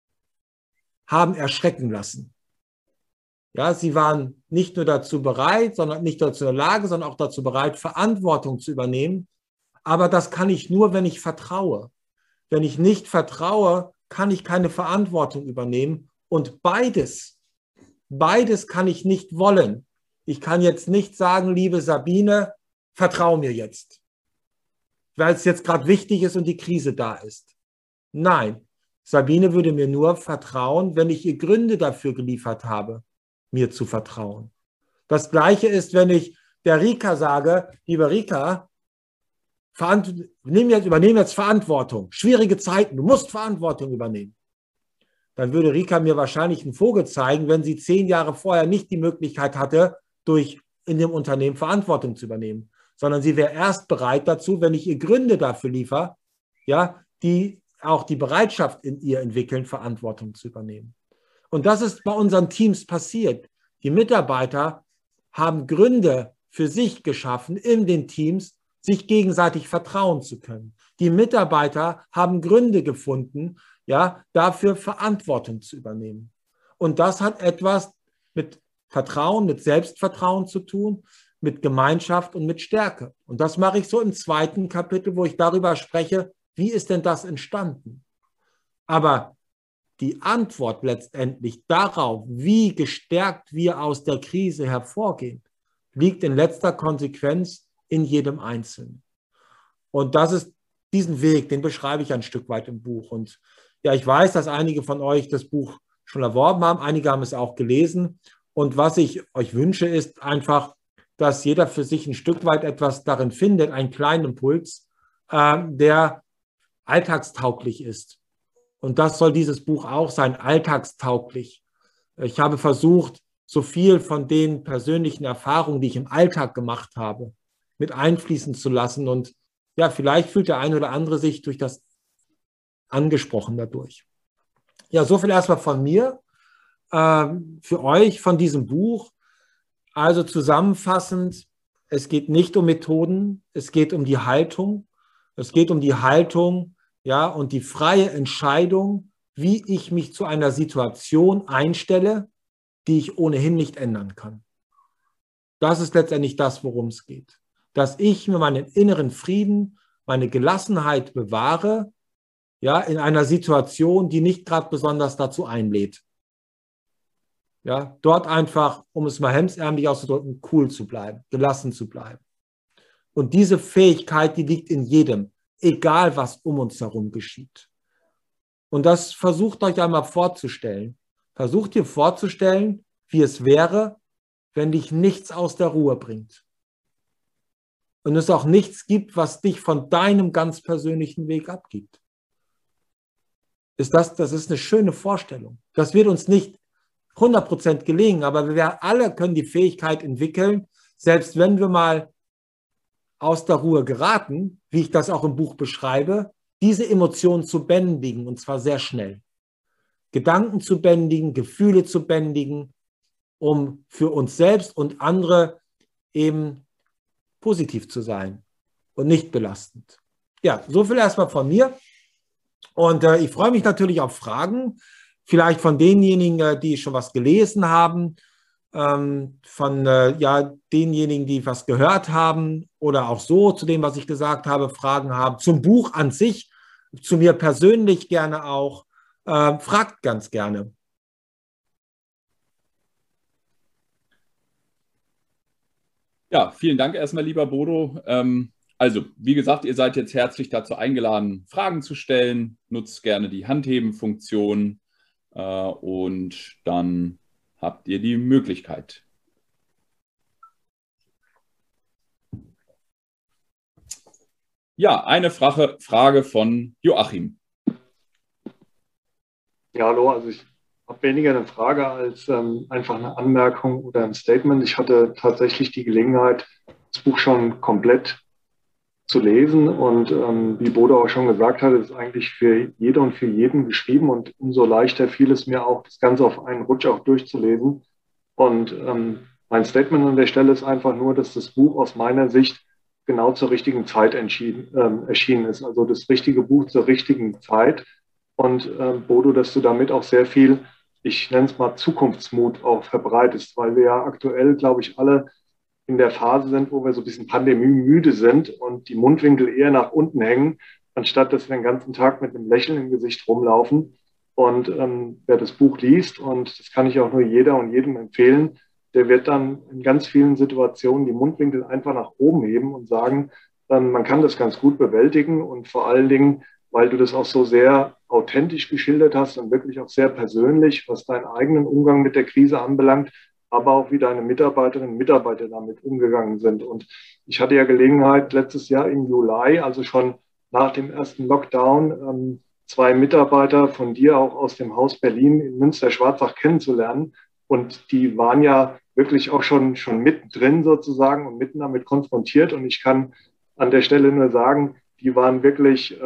[SPEAKER 2] haben erschrecken lassen. Ja, sie waren nicht nur dazu bereit, sondern nicht dazu in der Lage, sondern auch dazu bereit, Verantwortung zu übernehmen. Aber das kann ich nur, wenn ich vertraue. Wenn ich nicht vertraue, kann ich keine Verantwortung übernehmen. Und beides kann ich nicht wollen. Ich kann jetzt nicht sagen, liebe Sabine, vertrau mir jetzt, weil es jetzt gerade wichtig ist und die Krise da ist. Nein, Sabine würde mir nur vertrauen, wenn ich ihr Gründe dafür geliefert habe, mir zu vertrauen. Das Gleiche ist, wenn ich der Rika sage, liebe Rika, übernehme jetzt Verantwortung. Schwierige Zeiten, du musst Verantwortung übernehmen. Dann würde Rika mir wahrscheinlich einen Vogel zeigen, wenn sie 10 Jahre vorher nicht die Möglichkeit hatte, durch in dem Unternehmen Verantwortung zu übernehmen, sondern sie wäre erst bereit dazu, wenn ich ihr Gründe dafür liefere, ja, die auch die Bereitschaft in ihr entwickeln, Verantwortung zu übernehmen. Und das ist bei unseren Teams passiert. Die Mitarbeiter haben Gründe für sich geschaffen, in den Teams sich gegenseitig vertrauen zu können. Die Mitarbeiter haben Gründe gefunden, ja, dafür Verantwortung zu übernehmen. Und das hat etwas mit Vertrauen, mit Selbstvertrauen zu tun, mit Gemeinschaft und mit Stärke. Und das mache ich so im zweiten Kapitel, wo ich darüber spreche, wie ist denn das entstanden? Aber die Antwort letztendlich darauf, wie gestärkt wir aus der Krise hervorgehen, liegt in letzter Konsequenz in jedem Einzelnen. Und das ist diesen Weg, den beschreibe ich ein Stück weit im Buch. Und ja, ich weiß, dass einige von euch das Buch schon erworben haben, einige haben es auch gelesen. Und was ich euch wünsche, ist einfach, dass jeder für sich ein Stück weit etwas darin findet, einen kleinen Impuls, der alltagstauglich ist. Und das soll dieses Buch auch sein, alltagstauglich. Ich habe versucht, so viel von den persönlichen Erfahrungen, die ich im Alltag gemacht habe, mit einfließen zu lassen. Und ja, vielleicht fühlt der eine oder andere sich durch das angesprochen dadurch. Ja, so viel erstmal von mir, für euch von diesem Buch. Also zusammenfassend, es geht nicht um Methoden, es geht um die Haltung. Es geht um die Haltung, ja, und die freie Entscheidung, wie ich mich zu einer Situation einstelle, die ich ohnehin nicht ändern kann. Das ist letztendlich das, worum es geht. Dass ich mir meinen inneren Frieden, meine Gelassenheit bewahre, ja, in einer Situation, die nicht gerade besonders dazu einlädt. Ja, dort einfach, um es mal hemdsärmlich auszudrücken, cool zu bleiben, gelassen zu bleiben. Und diese Fähigkeit, die liegt in jedem, egal was um uns herum geschieht. Und das versucht euch einmal vorzustellen. Versucht dir vorzustellen, wie es wäre, wenn dich nichts aus der Ruhe bringt. Und es auch nichts gibt, was dich von deinem ganz persönlichen Weg abgibt. Das ist eine schöne Vorstellung. Das wird uns nicht 100% gelingen, aber wir alle können die Fähigkeit entwickeln, selbst wenn wir mal aus der Ruhe geraten, wie ich das auch im Buch beschreibe, diese Emotionen zu bändigen, und zwar sehr schnell. Gedanken zu bändigen, Gefühle zu bändigen, um für uns selbst und andere eben positiv zu sein und nicht belastend. Ja, so viel erstmal von mir. Und ich freue mich natürlich auf Fragen, vielleicht von denjenigen, die schon was gelesen haben, von denjenigen, die was gehört haben oder auch so zu dem, was ich gesagt habe, Fragen haben. Zum Buch an sich, zu mir persönlich gerne auch. Fragt ganz gerne.
[SPEAKER 1] Ja, vielen Dank erstmal, lieber Bodo. Also, wie gesagt, ihr seid jetzt herzlich dazu eingeladen, Fragen zu stellen. Nutzt gerne die Handheben-Funktion und dann habt ihr die Möglichkeit. Ja, eine Frage von Joachim.
[SPEAKER 6] Ja, hallo, also ich habe weniger eine Frage als einfach eine Anmerkung oder ein Statement. Ich hatte tatsächlich die Gelegenheit, das Buch schon komplett zu lesen und wie Bodo auch schon gesagt hat, ist eigentlich für jede und für jeden geschrieben und umso leichter fiel es mir auch, das Ganze auf einen Rutsch auch durchzulesen. Und mein Statement an der Stelle ist einfach nur, dass das Buch aus meiner Sicht genau zur richtigen Zeit erschienen ist. Also das richtige Buch zur richtigen Zeit. Und Bodo, dass du damit auch sehr viel, ich nenne es mal Zukunftsmut auch verbreitest, weil wir ja aktuell, glaube ich, alle in der Phase sind, wo wir so ein bisschen pandemiemüde sind und die Mundwinkel eher nach unten hängen, anstatt dass wir den ganzen Tag mit einem Lächeln im Gesicht rumlaufen. Und wer das Buch liest, und das kann ich auch nur jeder und jedem empfehlen, der wird dann in ganz vielen Situationen die Mundwinkel einfach nach oben heben und sagen, man kann das ganz gut bewältigen und vor allen Dingen, weil du das auch so sehr authentisch geschildert hast und wirklich auch sehr persönlich, was deinen eigenen Umgang mit der Krise anbelangt, aber auch wie deine Mitarbeiterinnen und Mitarbeiter damit umgegangen sind. Und ich hatte ja Gelegenheit, letztes Jahr im Juli, also schon nach dem ersten Lockdown, 2 Mitarbeiter von dir auch aus dem Haus Berlin in Münster-Schwarzach kennenzulernen. Und die waren ja wirklich auch schon mittendrin sozusagen und mitten damit konfrontiert. Und ich kann an der Stelle nur sagen, die waren wirklich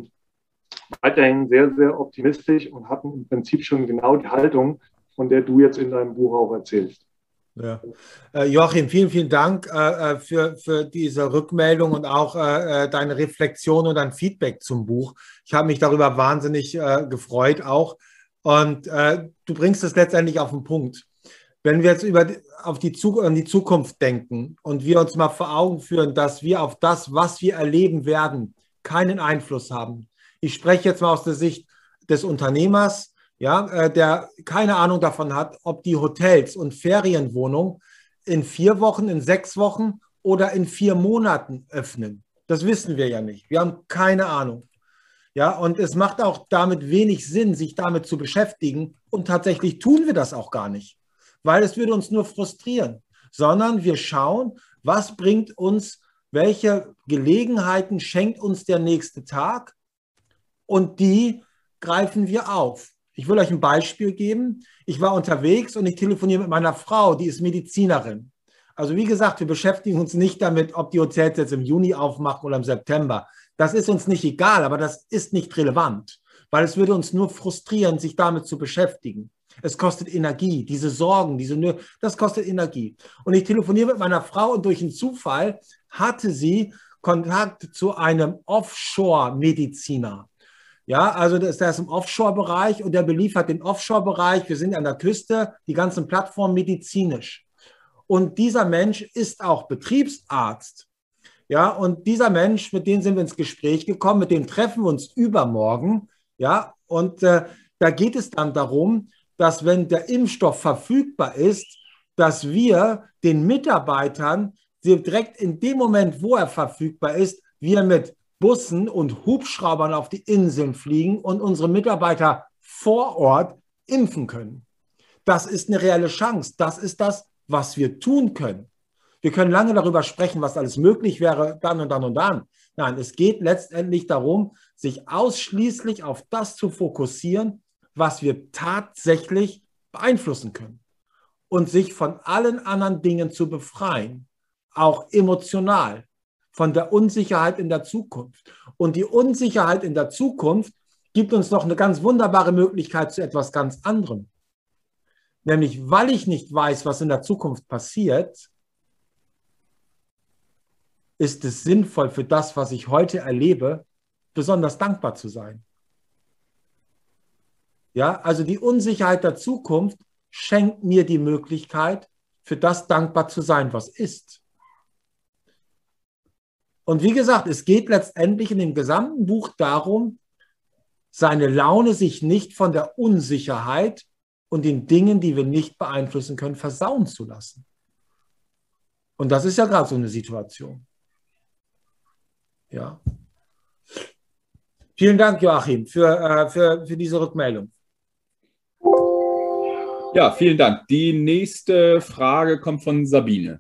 [SPEAKER 6] weiterhin sehr, sehr optimistisch und hatten im Prinzip schon genau die Haltung, von der du jetzt in deinem Buch auch erzählst.
[SPEAKER 2] Ja. Joachim, vielen, vielen Dank für diese Rückmeldung und auch deine Reflexion und dein Feedback zum Buch. Ich habe mich darüber wahnsinnig gefreut auch. Und du bringst es letztendlich auf den Punkt. Wenn wir jetzt an die Zukunft denken und wir uns mal vor Augen führen, dass wir auf das, was wir erleben werden, keinen Einfluss haben. Ich spreche jetzt mal aus der Sicht des Unternehmers, ja, der keine Ahnung davon hat, ob die Hotels und Ferienwohnungen in 4 Wochen, in 6 Wochen oder in 4 Monaten öffnen. Das wissen wir ja nicht. Wir haben keine Ahnung. Ja, und es macht auch damit wenig Sinn, sich damit zu beschäftigen. Und tatsächlich tun wir das auch gar nicht, weil es würde uns nur frustrieren, sondern wir schauen, was bringt uns, welche Gelegenheiten schenkt uns der nächste Tag und die greifen wir auf. Ich will euch ein Beispiel geben. Ich war unterwegs und ich telefoniere mit meiner Frau, die ist Medizinerin. Also wie gesagt, wir beschäftigen uns nicht damit, ob die Hotels jetzt im Juni aufmachen oder im September. Das ist uns nicht egal, aber das ist nicht relevant, weil es würde uns nur frustrieren, sich damit zu beschäftigen. Es kostet Energie, diese Sorgen, das kostet Energie. Und ich telefoniere mit meiner Frau und durch einen Zufall hatte sie Kontakt zu einem Offshore-Mediziner. Ja, also der ist im Offshore-Bereich und der beliefert den Offshore-Bereich. Wir sind an der Küste, die ganzen Plattformen medizinisch. Und dieser Mensch ist auch Betriebsarzt. Ja, und dieser Mensch, mit dem sind wir ins Gespräch gekommen, mit dem treffen wir uns übermorgen. Ja, und da geht es dann darum, dass wenn der Impfstoff verfügbar ist, dass wir den Mitarbeitern direkt in dem Moment, wo er verfügbar ist, wir mit Bussen und Hubschraubern auf die Inseln fliegen und unsere Mitarbeiter vor Ort impfen können. Das ist eine reelle Chance. Das ist das, was wir tun können. Wir können lange darüber sprechen, was alles möglich wäre, dann und dann und dann. Nein, es geht letztendlich darum, sich ausschließlich auf das zu fokussieren, was wir tatsächlich beeinflussen können und sich von allen anderen Dingen zu befreien, auch emotional, von der Unsicherheit in der Zukunft. Und die Unsicherheit in der Zukunft gibt uns noch eine ganz wunderbare Möglichkeit zu etwas ganz anderem. Nämlich, weil ich nicht weiß, was in der Zukunft passiert, ist es sinnvoll für das, was ich heute erlebe, besonders dankbar zu sein. Ja, also die Unsicherheit der Zukunft schenkt mir die Möglichkeit, für das dankbar zu sein, was ist. Und wie gesagt, es geht letztendlich in dem gesamten Buch darum, seine Laune sich nicht von der Unsicherheit und den Dingen, die wir nicht beeinflussen können, versauen zu lassen. Und das ist ja gerade so eine Situation. Ja. Vielen Dank, Joachim, für diese Rückmeldung.
[SPEAKER 1] Ja, vielen Dank. Die nächste Frage kommt von Sabine.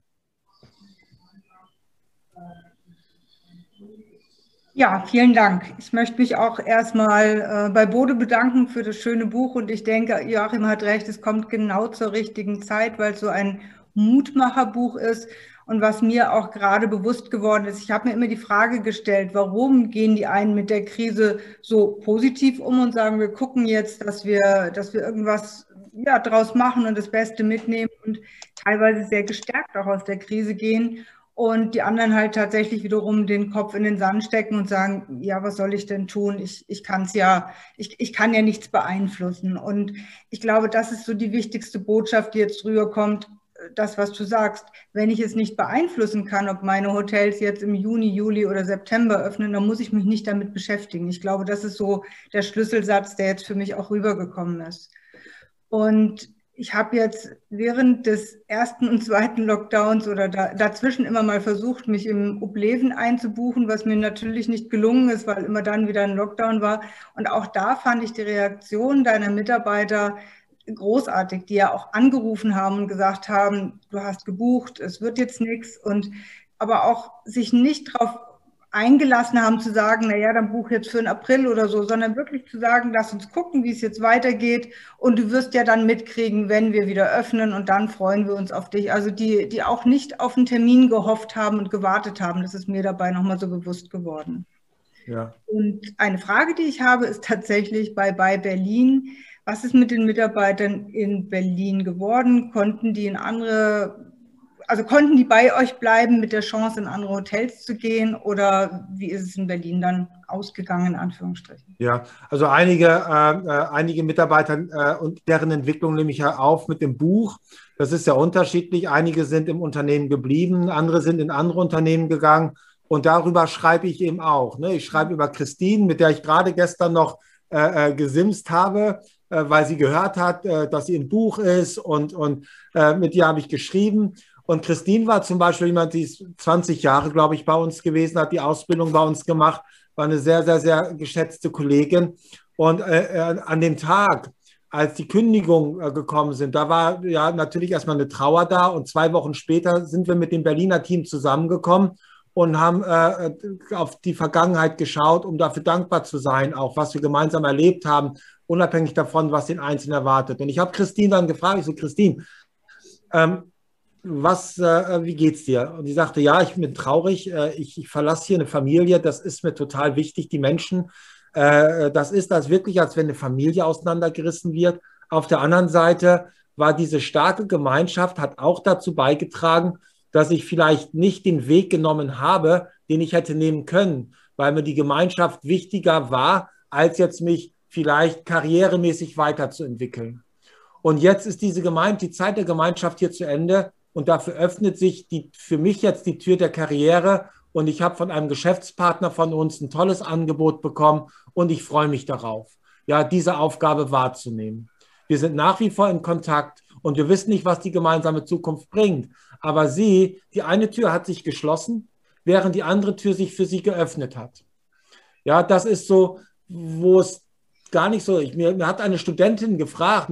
[SPEAKER 5] Ja, vielen Dank. Ich möchte mich auch erstmal bei Bodo bedanken für das schöne Buch und ich denke, Joachim hat recht, es kommt genau zur richtigen Zeit, weil es so ein Mutmacherbuch ist. Und was mir auch gerade bewusst geworden ist, ich habe mir immer die Frage gestellt, warum gehen die einen mit der Krise so positiv um und sagen, wir gucken jetzt, dass wir irgendwas draus machen und das Beste mitnehmen und teilweise sehr gestärkt auch aus der Krise gehen. Und die anderen halt tatsächlich wiederum den Kopf in den Sand stecken und sagen, ja, was soll ich denn tun? Ich kann ja nichts beeinflussen. Und ich glaube, das ist so die wichtigste Botschaft, die jetzt rüberkommt. Das, was du sagst, wenn ich es nicht beeinflussen kann, ob meine Hotels jetzt im Juni, Juli oder September öffnen, dann muss ich mich nicht damit beschäftigen. Ich glaube, das ist so der Schlüsselsatz, der jetzt für mich auch rübergekommen ist. Und ich habe jetzt während des 1. und 2. Lockdowns oder dazwischen immer mal versucht, mich im Ubleven einzubuchen, was mir natürlich nicht gelungen ist, weil immer dann wieder ein Lockdown war. Und auch da fand ich die Reaktion deiner Mitarbeiter großartig, die ja auch angerufen haben und gesagt haben, du hast gebucht, es wird jetzt nichts. Aber auch sich nicht darauf eingelassen haben zu sagen, naja, dann buch jetzt für den April oder so, sondern wirklich zu sagen, lass uns gucken, wie es jetzt weitergeht und du wirst ja dann mitkriegen, wenn wir wieder öffnen und dann freuen wir uns auf dich. Also die auch nicht auf einen Termin gehofft haben und gewartet haben, das ist mir dabei nochmal so bewusst geworden. Ja. Und eine Frage, die ich habe, ist tatsächlich bei Berlin. Was ist mit den Mitarbeitern in Berlin geworden? Konnten die bei euch bleiben mit der Chance, in andere Hotels zu gehen? Oder wie ist es in Berlin dann ausgegangen, in Anführungsstrichen?
[SPEAKER 2] Ja, also einige Mitarbeiter und deren Entwicklung nehme ich ja auf mit dem Buch. Das ist ja unterschiedlich. Einige sind im Unternehmen geblieben, andere sind in andere Unternehmen gegangen. Und darüber schreibe ich eben auch. Ne? Ich schreibe über Christine, mit der ich gerade gestern noch gesimst habe, weil sie gehört hat, dass sie im Buch ist. Und mit ihr habe ich geschrieben. Und Christine war zum Beispiel jemand, die ist 20 Jahre, glaube ich, bei uns gewesen, hat die Ausbildung bei uns gemacht, war eine sehr, sehr, sehr geschätzte Kollegin. Und an dem Tag, als die Kündigungen gekommen sind, da war ja natürlich erstmal eine Trauer da. Und 2 Wochen später sind wir mit dem Berliner Team zusammengekommen und haben auf die Vergangenheit geschaut, um dafür dankbar zu sein, auch was wir gemeinsam erlebt haben, unabhängig davon, was den Einzelnen erwartet. Und ich habe Christine dann gefragt, ich so, Christine, wie geht's dir? Und sie sagte, ja, ich bin traurig, ich verlasse hier eine Familie, das ist mir total wichtig, die Menschen, das ist das wirklich, als wenn eine Familie auseinandergerissen wird. Auf der anderen Seite war diese starke Gemeinschaft, hat auch dazu beigetragen, dass ich vielleicht nicht den Weg genommen habe, den ich hätte nehmen können, weil mir die Gemeinschaft wichtiger war, als jetzt mich vielleicht karrieremäßig weiterzuentwickeln. Und jetzt ist die Zeit der Gemeinschaft hier zu Ende und dafür öffnet sich für mich jetzt die Tür der Karriere und ich habe von einem Geschäftspartner von uns ein tolles Angebot bekommen und ich freue mich darauf, ja, diese Aufgabe wahrzunehmen. Wir sind nach wie vor in Kontakt und wir wissen nicht, was die gemeinsame Zukunft bringt. Aber die eine Tür hat sich geschlossen, während die andere Tür sich für sie geöffnet hat. Ja, das ist so, wo es gar nicht so, mich hat eine Studentin gefragt,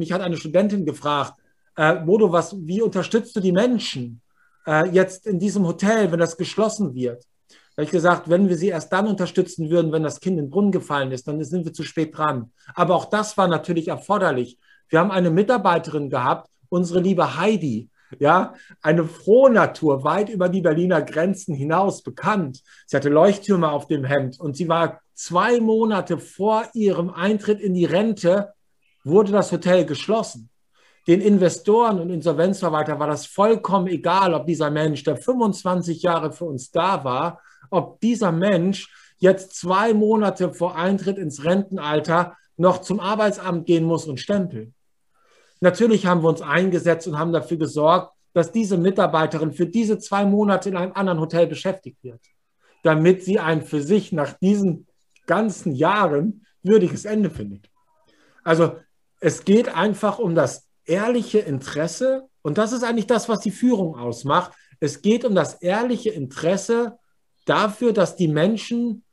[SPEAKER 2] Bodo, wie unterstützt du die Menschen jetzt in diesem Hotel, wenn das geschlossen wird? Da habe ich gesagt, wenn wir sie erst dann unterstützen würden, wenn das Kind in den Brunnen gefallen ist, dann sind wir zu spät dran. Aber auch das war natürlich erforderlich. Wir haben eine Mitarbeiterin gehabt, unsere liebe Heidi, ja, eine frohe Natur, weit über die Berliner Grenzen hinaus bekannt. Sie hatte Leuchttürme auf dem Hemd und sie war 2 Monate vor ihrem Eintritt in die Rente, wurde das Hotel geschlossen. Den Investoren und Insolvenzverwaltern war das vollkommen egal, ob dieser Mensch, der 25 Jahre für uns da war, ob dieser Mensch jetzt 2 Monate vor Eintritt ins Rentenalter noch zum Arbeitsamt gehen muss und stempeln. Natürlich haben wir uns eingesetzt und haben dafür gesorgt, dass diese Mitarbeiterin für diese 2 Monate in einem anderen Hotel beschäftigt wird, damit sie ein für sich nach diesen ganzen Jahren würdiges Ende findet. Also es geht einfach um das ehrliche Interesse und das ist eigentlich das, was die Führung ausmacht. Es geht um das ehrliche Interesse dafür, dass die Menschen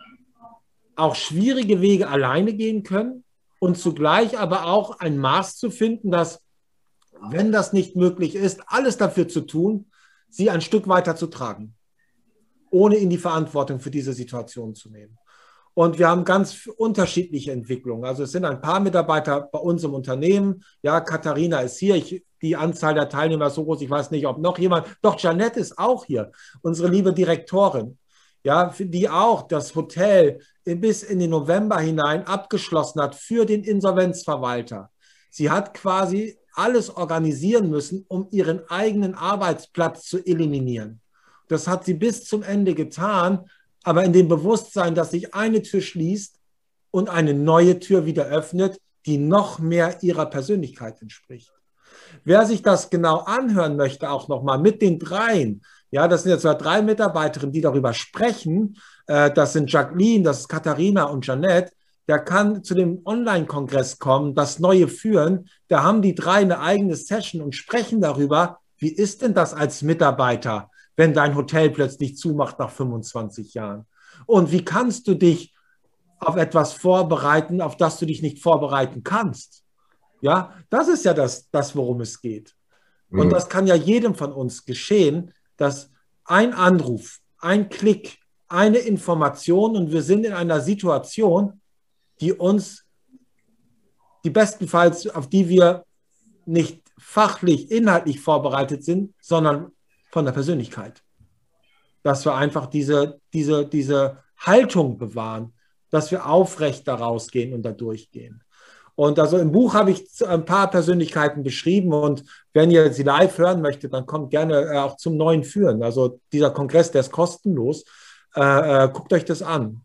[SPEAKER 2] auch schwierige Wege alleine gehen können und zugleich aber auch ein Maß zu finden, dass, wenn das nicht möglich ist, alles dafür zu tun, sie ein Stück weiter zu tragen, ohne in die Verantwortung für diese Situation zu nehmen. Und wir haben ganz unterschiedliche Entwicklungen. Also es sind ein paar Mitarbeiter bei uns im Unternehmen. Ja, Katharina ist hier. Die Anzahl der Teilnehmer ist so groß, ich weiß nicht, ob noch jemand. Doch, Janette ist auch hier, unsere liebe Direktorin. Ja, die auch das Hotel bis in den November hinein abgeschlossen hat für den Insolvenzverwalter. Sie hat quasi alles organisieren müssen, um ihren eigenen Arbeitsplatz zu eliminieren. Das hat sie bis zum Ende getan, aber in dem Bewusstsein, dass sich eine Tür schließt und eine neue Tür wieder öffnet, die noch mehr ihrer Persönlichkeit entspricht. Wer sich das genau anhören möchte, auch nochmal mit den dreien, ja, das sind jetzt 3 Mitarbeiterinnen, die darüber sprechen, das sind Jacqueline, das ist Katharina und Janette, der kann zu dem Online-Kongress kommen, das Neue führen, da haben die 3 eine eigene Session und sprechen darüber, wie ist denn das als Mitarbeiter, wenn dein Hotel plötzlich zumacht nach 25 Jahren? Und wie kannst du dich auf etwas vorbereiten, auf das du dich nicht vorbereiten kannst? Ja, das ist ja das worum es geht. Mhm. Und das kann ja jedem von uns geschehen, dass ein Anruf, ein Klick eine Information und wir sind in einer Situation, die uns, die bestenfalls, auf die wir nicht fachlich, inhaltlich vorbereitet sind, sondern von der Persönlichkeit. Dass wir einfach diese Haltung bewahren, dass wir aufrecht daraus gehen und da durchgehen. Und also im Buch habe ich ein paar Persönlichkeiten beschrieben und wenn ihr sie live hören möchtet, dann kommt gerne auch zum neuen Führen. Also dieser Kongress, der ist kostenlos. Guckt euch das an.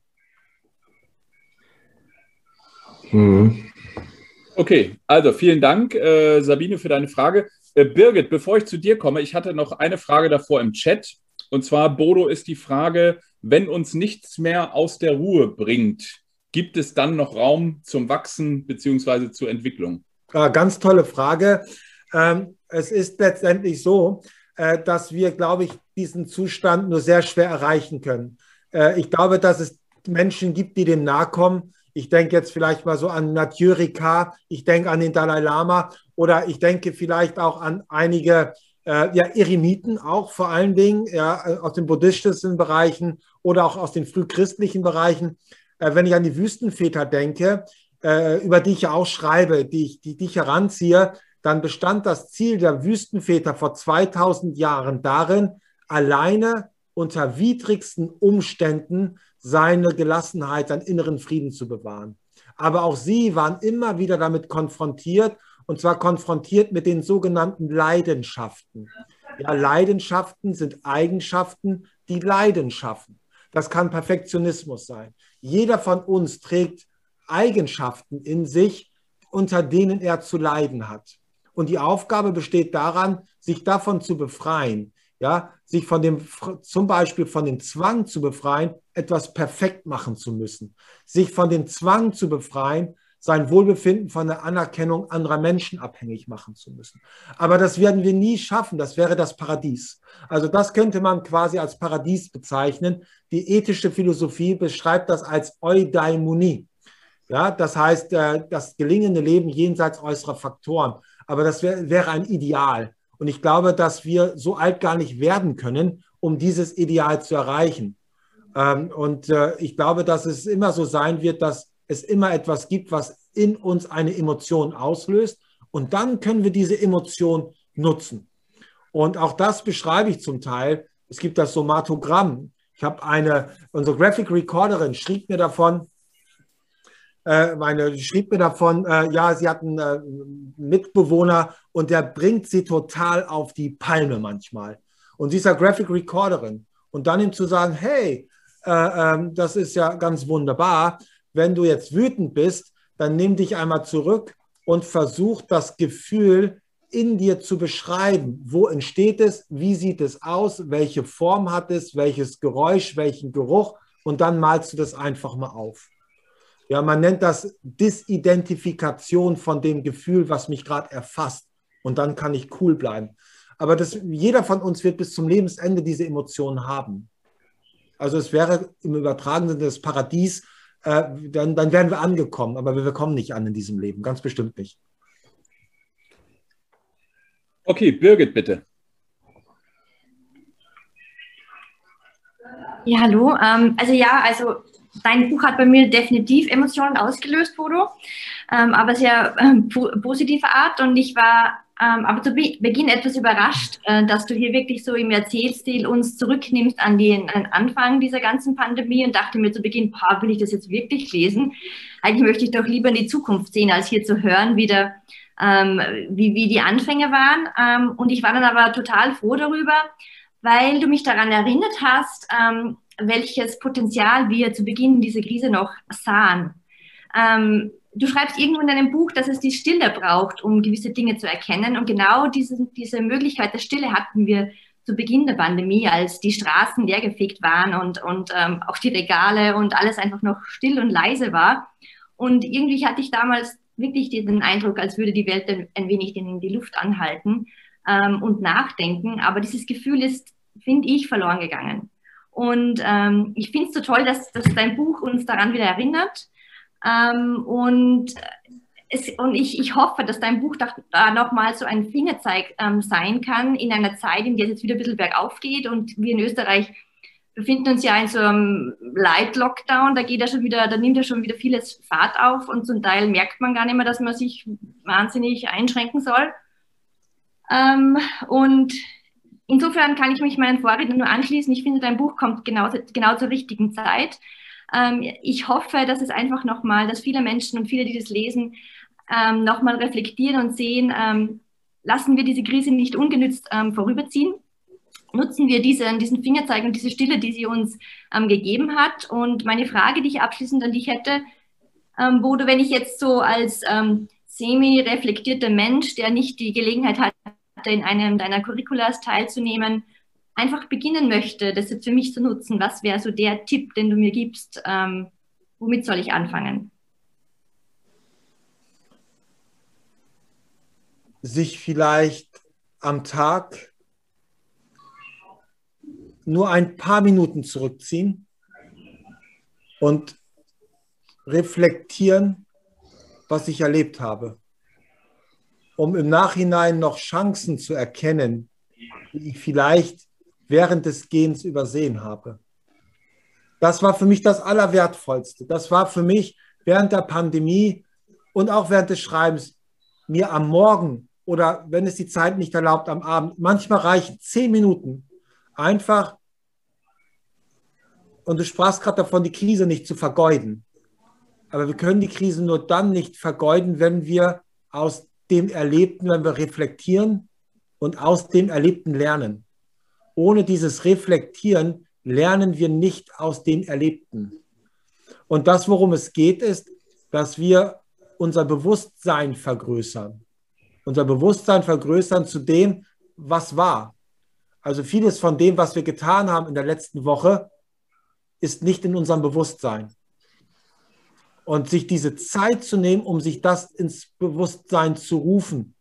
[SPEAKER 1] Okay, also vielen Dank, Sabine, für deine Frage. Birgit, bevor ich zu dir komme, ich hatte noch eine Frage davor im Chat. Und zwar, Bodo, ist die Frage, wenn uns nichts mehr aus der Ruhe bringt, gibt es dann noch Raum zum Wachsen bzw. zur Entwicklung?
[SPEAKER 2] Ganz tolle Frage. Es ist letztendlich so, dass wir, glaube ich, diesen Zustand nur sehr schwer erreichen können. Ich glaube, dass es Menschen gibt, die dem nahe kommen. Ich denke jetzt vielleicht mal so an Matthieu Ricard, ich denke an den Dalai Lama oder ich denke vielleicht auch an einige Eremiten auch vor allen Dingen aus den buddhistischen Bereichen oder auch aus den frühchristlichen Bereichen. Wenn ich an die Wüstenväter denke, über die ich ja auch schreibe, die ich heranziehe, dann bestand das Ziel der Wüstenväter vor 2000 Jahren darin, alleine unter widrigsten Umständen seine Gelassenheit, seinen inneren Frieden zu bewahren. Aber auch sie waren immer wieder damit konfrontiert, und zwar konfrontiert mit den sogenannten Leidenschaften. Ja, Leidenschaften sind Eigenschaften, die Leiden schaffen. Das kann Perfektionismus sein. Jeder von uns trägt Eigenschaften in sich, unter denen er zu leiden hat. Und die Aufgabe besteht daran, sich davon zu befreien, ja, sich zum Beispiel von dem Zwang zu befreien, etwas perfekt machen zu müssen, sich von dem Zwang zu befreien, sein Wohlbefinden von der Anerkennung anderer Menschen abhängig machen zu müssen. Aber das werden wir nie schaffen, das wäre das Paradies. Also das könnte man quasi als Paradies bezeichnen. Die ethische Philosophie beschreibt das als Eudaimonie. Ja, das heißt, das gelingende Leben jenseits äußerer Faktoren. Aber das wäre ein Ideal. Und ich glaube, dass wir so alt gar nicht werden können, um dieses Ideal zu erreichen. Ich glaube, dass es immer so sein wird, dass es immer etwas gibt, was in uns eine Emotion auslöst. Und dann können wir diese Emotion nutzen. Und auch das beschreibe ich zum Teil. Es gibt das Somatogramm. Ich habe unsere Graphic Recorderin schrieb mir davon, ja, sie hat einen Mitbewohner und der bringt sie total auf die Palme manchmal. Und dieser Graphic Recorderin. Und dann ihm zu sagen, hey, das ist ja ganz wunderbar. Wenn du jetzt wütend bist, dann nimm dich einmal zurück und versuch das Gefühl in dir zu beschreiben. Wo entsteht es? Wie sieht es aus? Welche Form hat es? Welches Geräusch? Welchen Geruch? Und dann malst du das einfach mal auf. Ja, man nennt das Disidentifikation von dem Gefühl, was mich gerade erfasst. Und dann kann ich cool bleiben. Aber jeder von uns wird bis zum Lebensende diese Emotionen haben. Also es wäre im übertragenen Sinne das Paradies, dann wären wir angekommen. Aber wir kommen nicht an in diesem Leben, ganz bestimmt nicht.
[SPEAKER 1] Okay, Birgit, bitte.
[SPEAKER 7] Ja, hallo. Also dein Buch hat bei mir definitiv Emotionen ausgelöst, Bodo, aber sehr positive Art. Und ich war aber zu Beginn etwas überrascht, dass du hier wirklich so im Erzählstil uns zurücknimmst an den Anfang dieser ganzen Pandemie und dachte mir zu Beginn, will ich das jetzt wirklich lesen? Eigentlich möchte ich doch lieber in die Zukunft sehen, als hier zu hören, wie die Anfänge waren. Und ich war dann aber total froh darüber, weil du mich daran erinnert hast, welches Potenzial wir zu Beginn dieser Krise noch sahen. Du schreibst irgendwo in deinem Buch, dass es die Stille braucht, um gewisse Dinge zu erkennen. Und genau diese Möglichkeit der Stille hatten wir zu Beginn der Pandemie, als die Straßen leergefegt waren und auch die Regale und alles einfach noch still und leise war. Und irgendwie hatte ich damals wirklich diesen Eindruck, als würde die Welt ein wenig in die Luft anhalten und nachdenken. Aber dieses Gefühl ist, finde ich, verloren gegangen. Und ich finde es so toll, dass dein Buch uns daran wieder erinnert. Ich hoffe, dass dein Buch da nochmal so ein Fingerzeig sein kann in einer Zeit, in der es jetzt wieder ein bisschen bergauf geht und wir in Österreich befinden uns ja in so einem Light-Lockdown, da nimmt ja schon wieder vieles Fahrt auf und zum Teil merkt man gar nicht mehr, dass man sich wahnsinnig einschränken soll. Und insofern kann ich mich meinen Vorrednern nur anschließen. Ich finde, dein Buch kommt genau zur richtigen Zeit. Ich hoffe, dass es einfach nochmal, dass viele Menschen und viele, die das lesen, nochmal reflektieren und sehen, lassen wir diese Krise nicht ungenützt vorüberziehen. Nutzen wir diesen Fingerzeig und diese Stille, die sie uns gegeben hat. Und meine Frage, die ich abschließend an dich hätte, Bodo, wenn ich jetzt so als semi-reflektierter Mensch, der nicht die Gelegenheit hatte, in einem deiner Curriculas teilzunehmen, einfach beginnen möchte, das jetzt für mich zu nutzen, was wäre so der Tipp, den du mir gibst? Womit soll ich anfangen?
[SPEAKER 2] Sich vielleicht am Tag nur ein paar Minuten zurückziehen und reflektieren, was ich erlebt habe, um im Nachhinein noch Chancen zu erkennen, die ich vielleicht während des Gehens übersehen habe. Das war für mich das Allerwertvollste. Das war für mich während der Pandemie und auch während des Schreibens, mir am Morgen oder wenn es die Zeit nicht erlaubt, am Abend, manchmal reichen 10 Minuten, einfach, und du sprachst gerade davon, die Krise nicht zu vergeuden. Aber wir können die Krise nur dann nicht vergeuden, wenn wir aus dem Erlebten, wenn wir reflektieren und aus dem Erlebten lernen. Ohne dieses Reflektieren lernen wir nicht aus dem Erlebten. Und das, worum es geht, ist, dass wir unser Bewusstsein vergrößern. Unser Bewusstsein vergrößern zu dem, was war. Also vieles von dem, was wir getan haben in der letzten Woche, ist nicht in unserem Bewusstsein. Und sich diese Zeit zu nehmen, um sich das ins Bewusstsein zu rufen.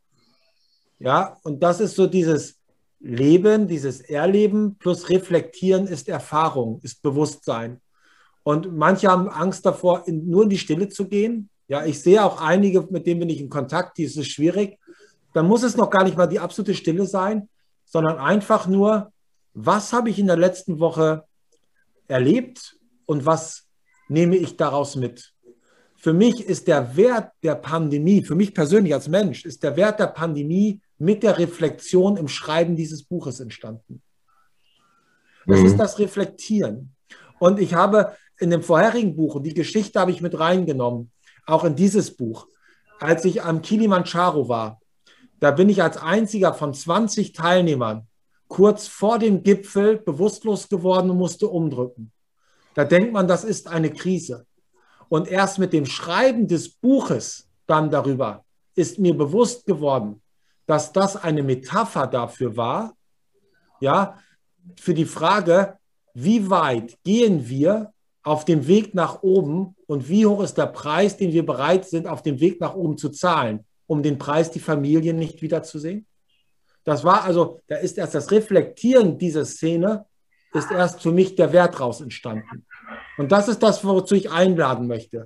[SPEAKER 2] Ja, und das ist so dieses Leben, dieses Erleben plus Reflektieren ist Erfahrung, ist Bewusstsein. Und manche haben Angst davor, nur in die Stille zu gehen. Ja, ich sehe auch einige, mit denen bin ich in Kontakt, die ist es schwierig. Dann muss es noch gar nicht mal die absolute Stille sein, sondern einfach nur, was habe ich in der letzten Woche erlebt und was nehme ich daraus mit? Für mich ist der Wert der Pandemie, für mich persönlich als Mensch, ist der Wert der Pandemie mit der Reflexion im Schreiben dieses Buches entstanden. Das ist das Reflektieren. Und ich habe in dem vorherigen Buch, und die Geschichte habe ich mit reingenommen, auch in dieses Buch, als ich am Kilimanjaro war, da bin ich als einziger von 20 Teilnehmern kurz vor dem Gipfel bewusstlos geworden und musste umdrücken. Da denkt man, das ist eine Krise. Und erst mit dem Schreiben des Buches dann darüber ist mir bewusst geworden, dass das eine Metapher dafür war, ja, für die Frage, wie weit gehen wir auf dem Weg nach oben und wie hoch ist der Preis, den wir bereit sind, auf dem Weg nach oben zu zahlen, um den Preis die Familien nicht wiederzusehen? Das war also, da ist erst das Reflektieren dieser Szene, ist erst für mich der Wert raus entstanden. Und das ist das, wozu ich einladen möchte.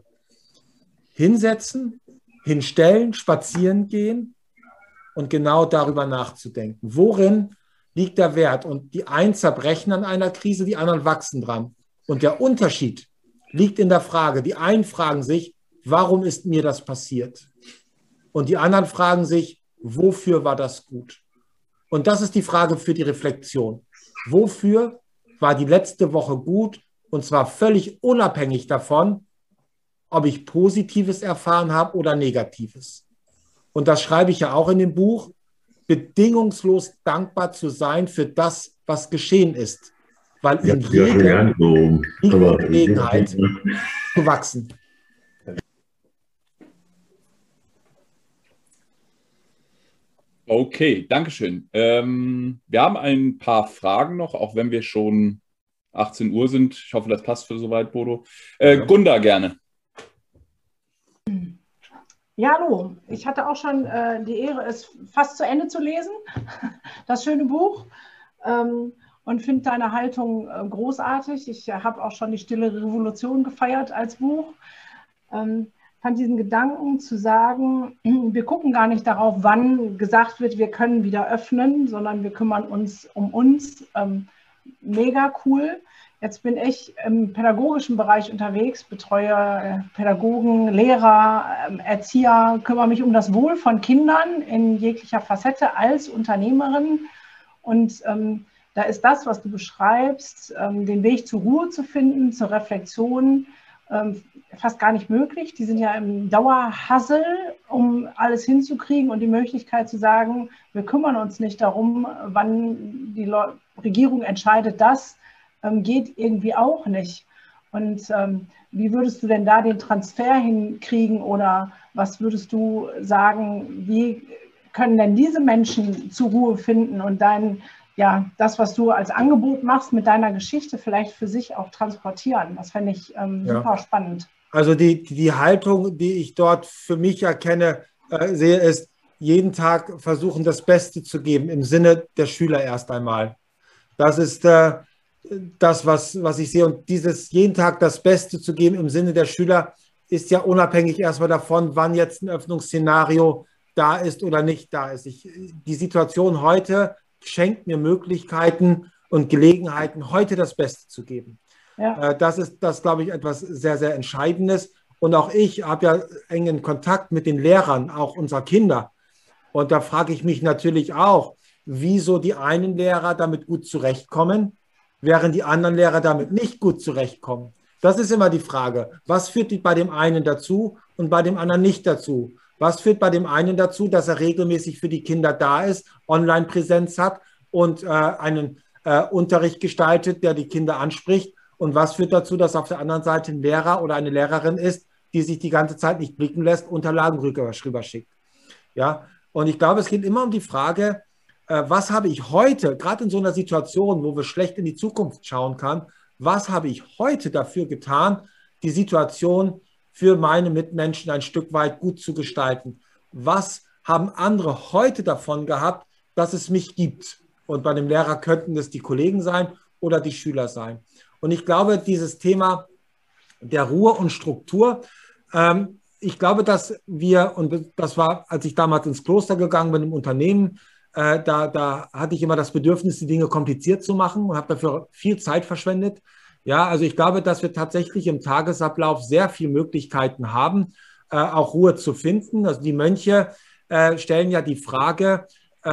[SPEAKER 2] Hinsetzen, hinstellen, spazieren gehen und genau darüber nachzudenken. Worin liegt der Wert? Und die einen zerbrechen an einer Krise, die anderen wachsen dran. Und der Unterschied liegt in der Frage, die einen fragen sich, warum ist mir das passiert? Und die anderen fragen sich, wofür war das gut? Und das ist die Frage für die Reflexion. Wofür war die letzte Woche gut? Und zwar völlig unabhängig davon, ob ich Positives erfahren habe oder Negatives. Und das schreibe ich ja auch in dem Buch, bedingungslos dankbar zu sein für das, was geschehen ist. Weil in jedem liegt die Gelegenheit zu wachsen.
[SPEAKER 1] Okay, Dankeschön. Wir haben ein paar Fragen noch, auch wenn wir schon 18 Uhr sind. Ich hoffe, das passt für soweit, Bodo. Gunda, gerne.
[SPEAKER 8] Ja, hallo. Ich hatte auch schon die Ehre, es fast zu Ende zu lesen, das schöne Buch, und finde deine Haltung großartig. Ich habe auch schon die Stille Revolution gefeiert als Buch. Fand diesen Gedanken zu sagen, wir gucken gar nicht darauf, wann gesagt wird, wir können wieder öffnen, sondern wir kümmern uns um uns. Mega cool. Jetzt bin ich im pädagogischen Bereich unterwegs, betreue Pädagogen, Lehrer, Erzieher, kümmere mich um das Wohl von Kindern in jeglicher Facette als Unternehmerin. Und da ist das, was du beschreibst, den Weg zur Ruhe zu finden, zur Reflexion, fast gar nicht möglich. Die sind ja im Dauerhassel, um alles hinzukriegen und die Möglichkeit zu sagen, wir kümmern uns nicht darum, wann die Regierung entscheidet, das geht irgendwie auch nicht. Und wie würdest du denn da den Transfer hinkriegen oder was würdest du sagen, wie können denn diese Menschen zur Ruhe finden und das, was du als Angebot machst, mit deiner Geschichte vielleicht für sich auch transportieren? Das fände ich super spannend.
[SPEAKER 2] Also die Haltung, die ich dort für mich erkenne, sehe, ist, jeden Tag versuchen, das Beste zu geben, im Sinne der Schüler erst einmal. Das ist das, was ich sehe. Und dieses jeden Tag das Beste zu geben im Sinne der Schüler ist ja unabhängig erstmal davon, wann jetzt ein Öffnungsszenario da ist oder nicht da ist. Die Situation heute schenkt mir Möglichkeiten und Gelegenheiten, heute das Beste zu geben. Ja. Das ist, glaube ich, etwas sehr, sehr Entscheidendes. Und auch ich habe ja engen Kontakt mit den Lehrern, auch unserer Kinder. Und da frage ich mich natürlich auch, wieso die einen Lehrer damit gut zurechtkommen, während die anderen Lehrer damit nicht gut zurechtkommen. Das ist immer die Frage. Was führt bei dem einen dazu und bei dem anderen nicht dazu? Was führt bei dem einen dazu, dass er regelmäßig für die Kinder da ist, Online-Präsenz hat und einen Unterricht gestaltet, der die Kinder anspricht? Und was führt dazu, dass auf der anderen Seite ein Lehrer oder eine Lehrerin ist, die sich die ganze Zeit nicht blicken lässt, Unterlagen rüberschickt? Ja? Und ich glaube, es geht immer um die Frage, was habe ich heute, gerade in so einer Situation, wo wir schlecht in die Zukunft schauen können, was habe ich heute dafür getan, die Situation für meine Mitmenschen ein Stück weit gut zu gestalten? Was haben andere heute davon gehabt, dass es mich gibt? Und bei dem Lehrer könnten es die Kollegen sein oder die Schüler sein. Und ich glaube, dieses Thema der Ruhe und Struktur, ich glaube, dass wir, und das war, als ich damals ins Kloster gegangen bin im Unternehmen, da hatte ich immer das Bedürfnis, die Dinge kompliziert zu machen und habe dafür viel Zeit verschwendet. Ja, also ich glaube, dass wir tatsächlich im Tagesablauf sehr viele Möglichkeiten haben, auch Ruhe zu finden. Also die Mönche stellen ja die Frage,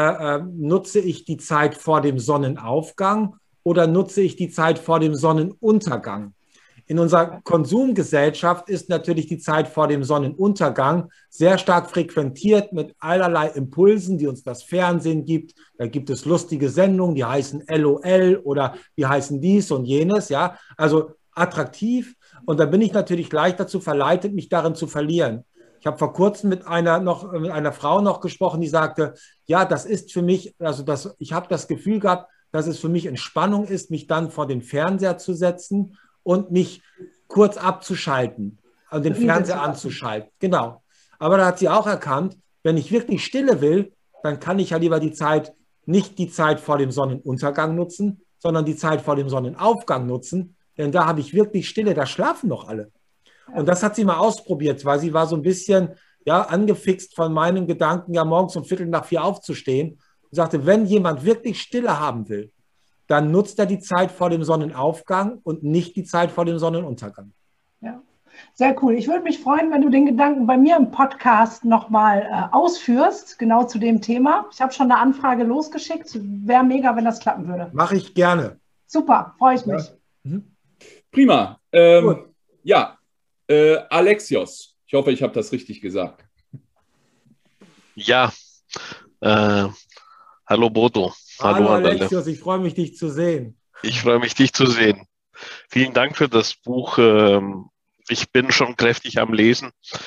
[SPEAKER 2] nutze ich die Zeit vor dem Sonnenaufgang oder nutze ich die Zeit vor dem Sonnenuntergang? In unserer Konsumgesellschaft ist natürlich die Zeit vor dem Sonnenuntergang sehr stark frequentiert mit allerlei Impulsen, die uns das Fernsehen gibt. Da gibt es lustige Sendungen, die heißen LOL oder die heißen dies und jenes. Ja? Also attraktiv. Und da bin ich natürlich leicht dazu verleitet, mich darin zu verlieren. Ich habe vor kurzem mit einer Frau noch gesprochen, die sagte, ja, das ist für mich, ich habe das Gefühl gehabt, dass es für mich Entspannung ist, mich dann vor den Fernseher zu setzen und mich kurz abzuschalten, also den Fernseher anzuschalten. Genau. Aber da hat sie auch erkannt, wenn ich wirklich Stille will, dann kann ich ja lieber nicht die Zeit vor dem Sonnenuntergang nutzen, sondern die Zeit vor dem Sonnenaufgang nutzen, denn da habe ich wirklich Stille, da schlafen noch alle. Und das hat sie mal ausprobiert, weil sie war so ein bisschen angefixt von meinem Gedanken, ja morgens um 3:15 aufzustehen und sagte, wenn jemand wirklich Stille haben will, dann nutzt er die Zeit vor dem Sonnenaufgang und nicht die Zeit vor dem Sonnenuntergang.
[SPEAKER 8] Ja, sehr cool. Ich würde mich freuen, wenn du den Gedanken bei mir im Podcast nochmal ausführst, genau zu dem Thema. Ich habe schon eine Anfrage losgeschickt. Wäre mega, wenn das klappen würde.
[SPEAKER 2] Mache ich gerne.
[SPEAKER 8] Super, freue ich mich.
[SPEAKER 1] Prima. Ja, Alexios. Ich hoffe, ich habe das richtig gesagt.
[SPEAKER 10] Ja, hallo Bodo.
[SPEAKER 2] Hallo Alexios, ich freue mich, dich zu sehen.
[SPEAKER 10] Ich freue mich, dich zu sehen. Vielen Dank für das Buch. Ich bin schon kräftig am Lesen.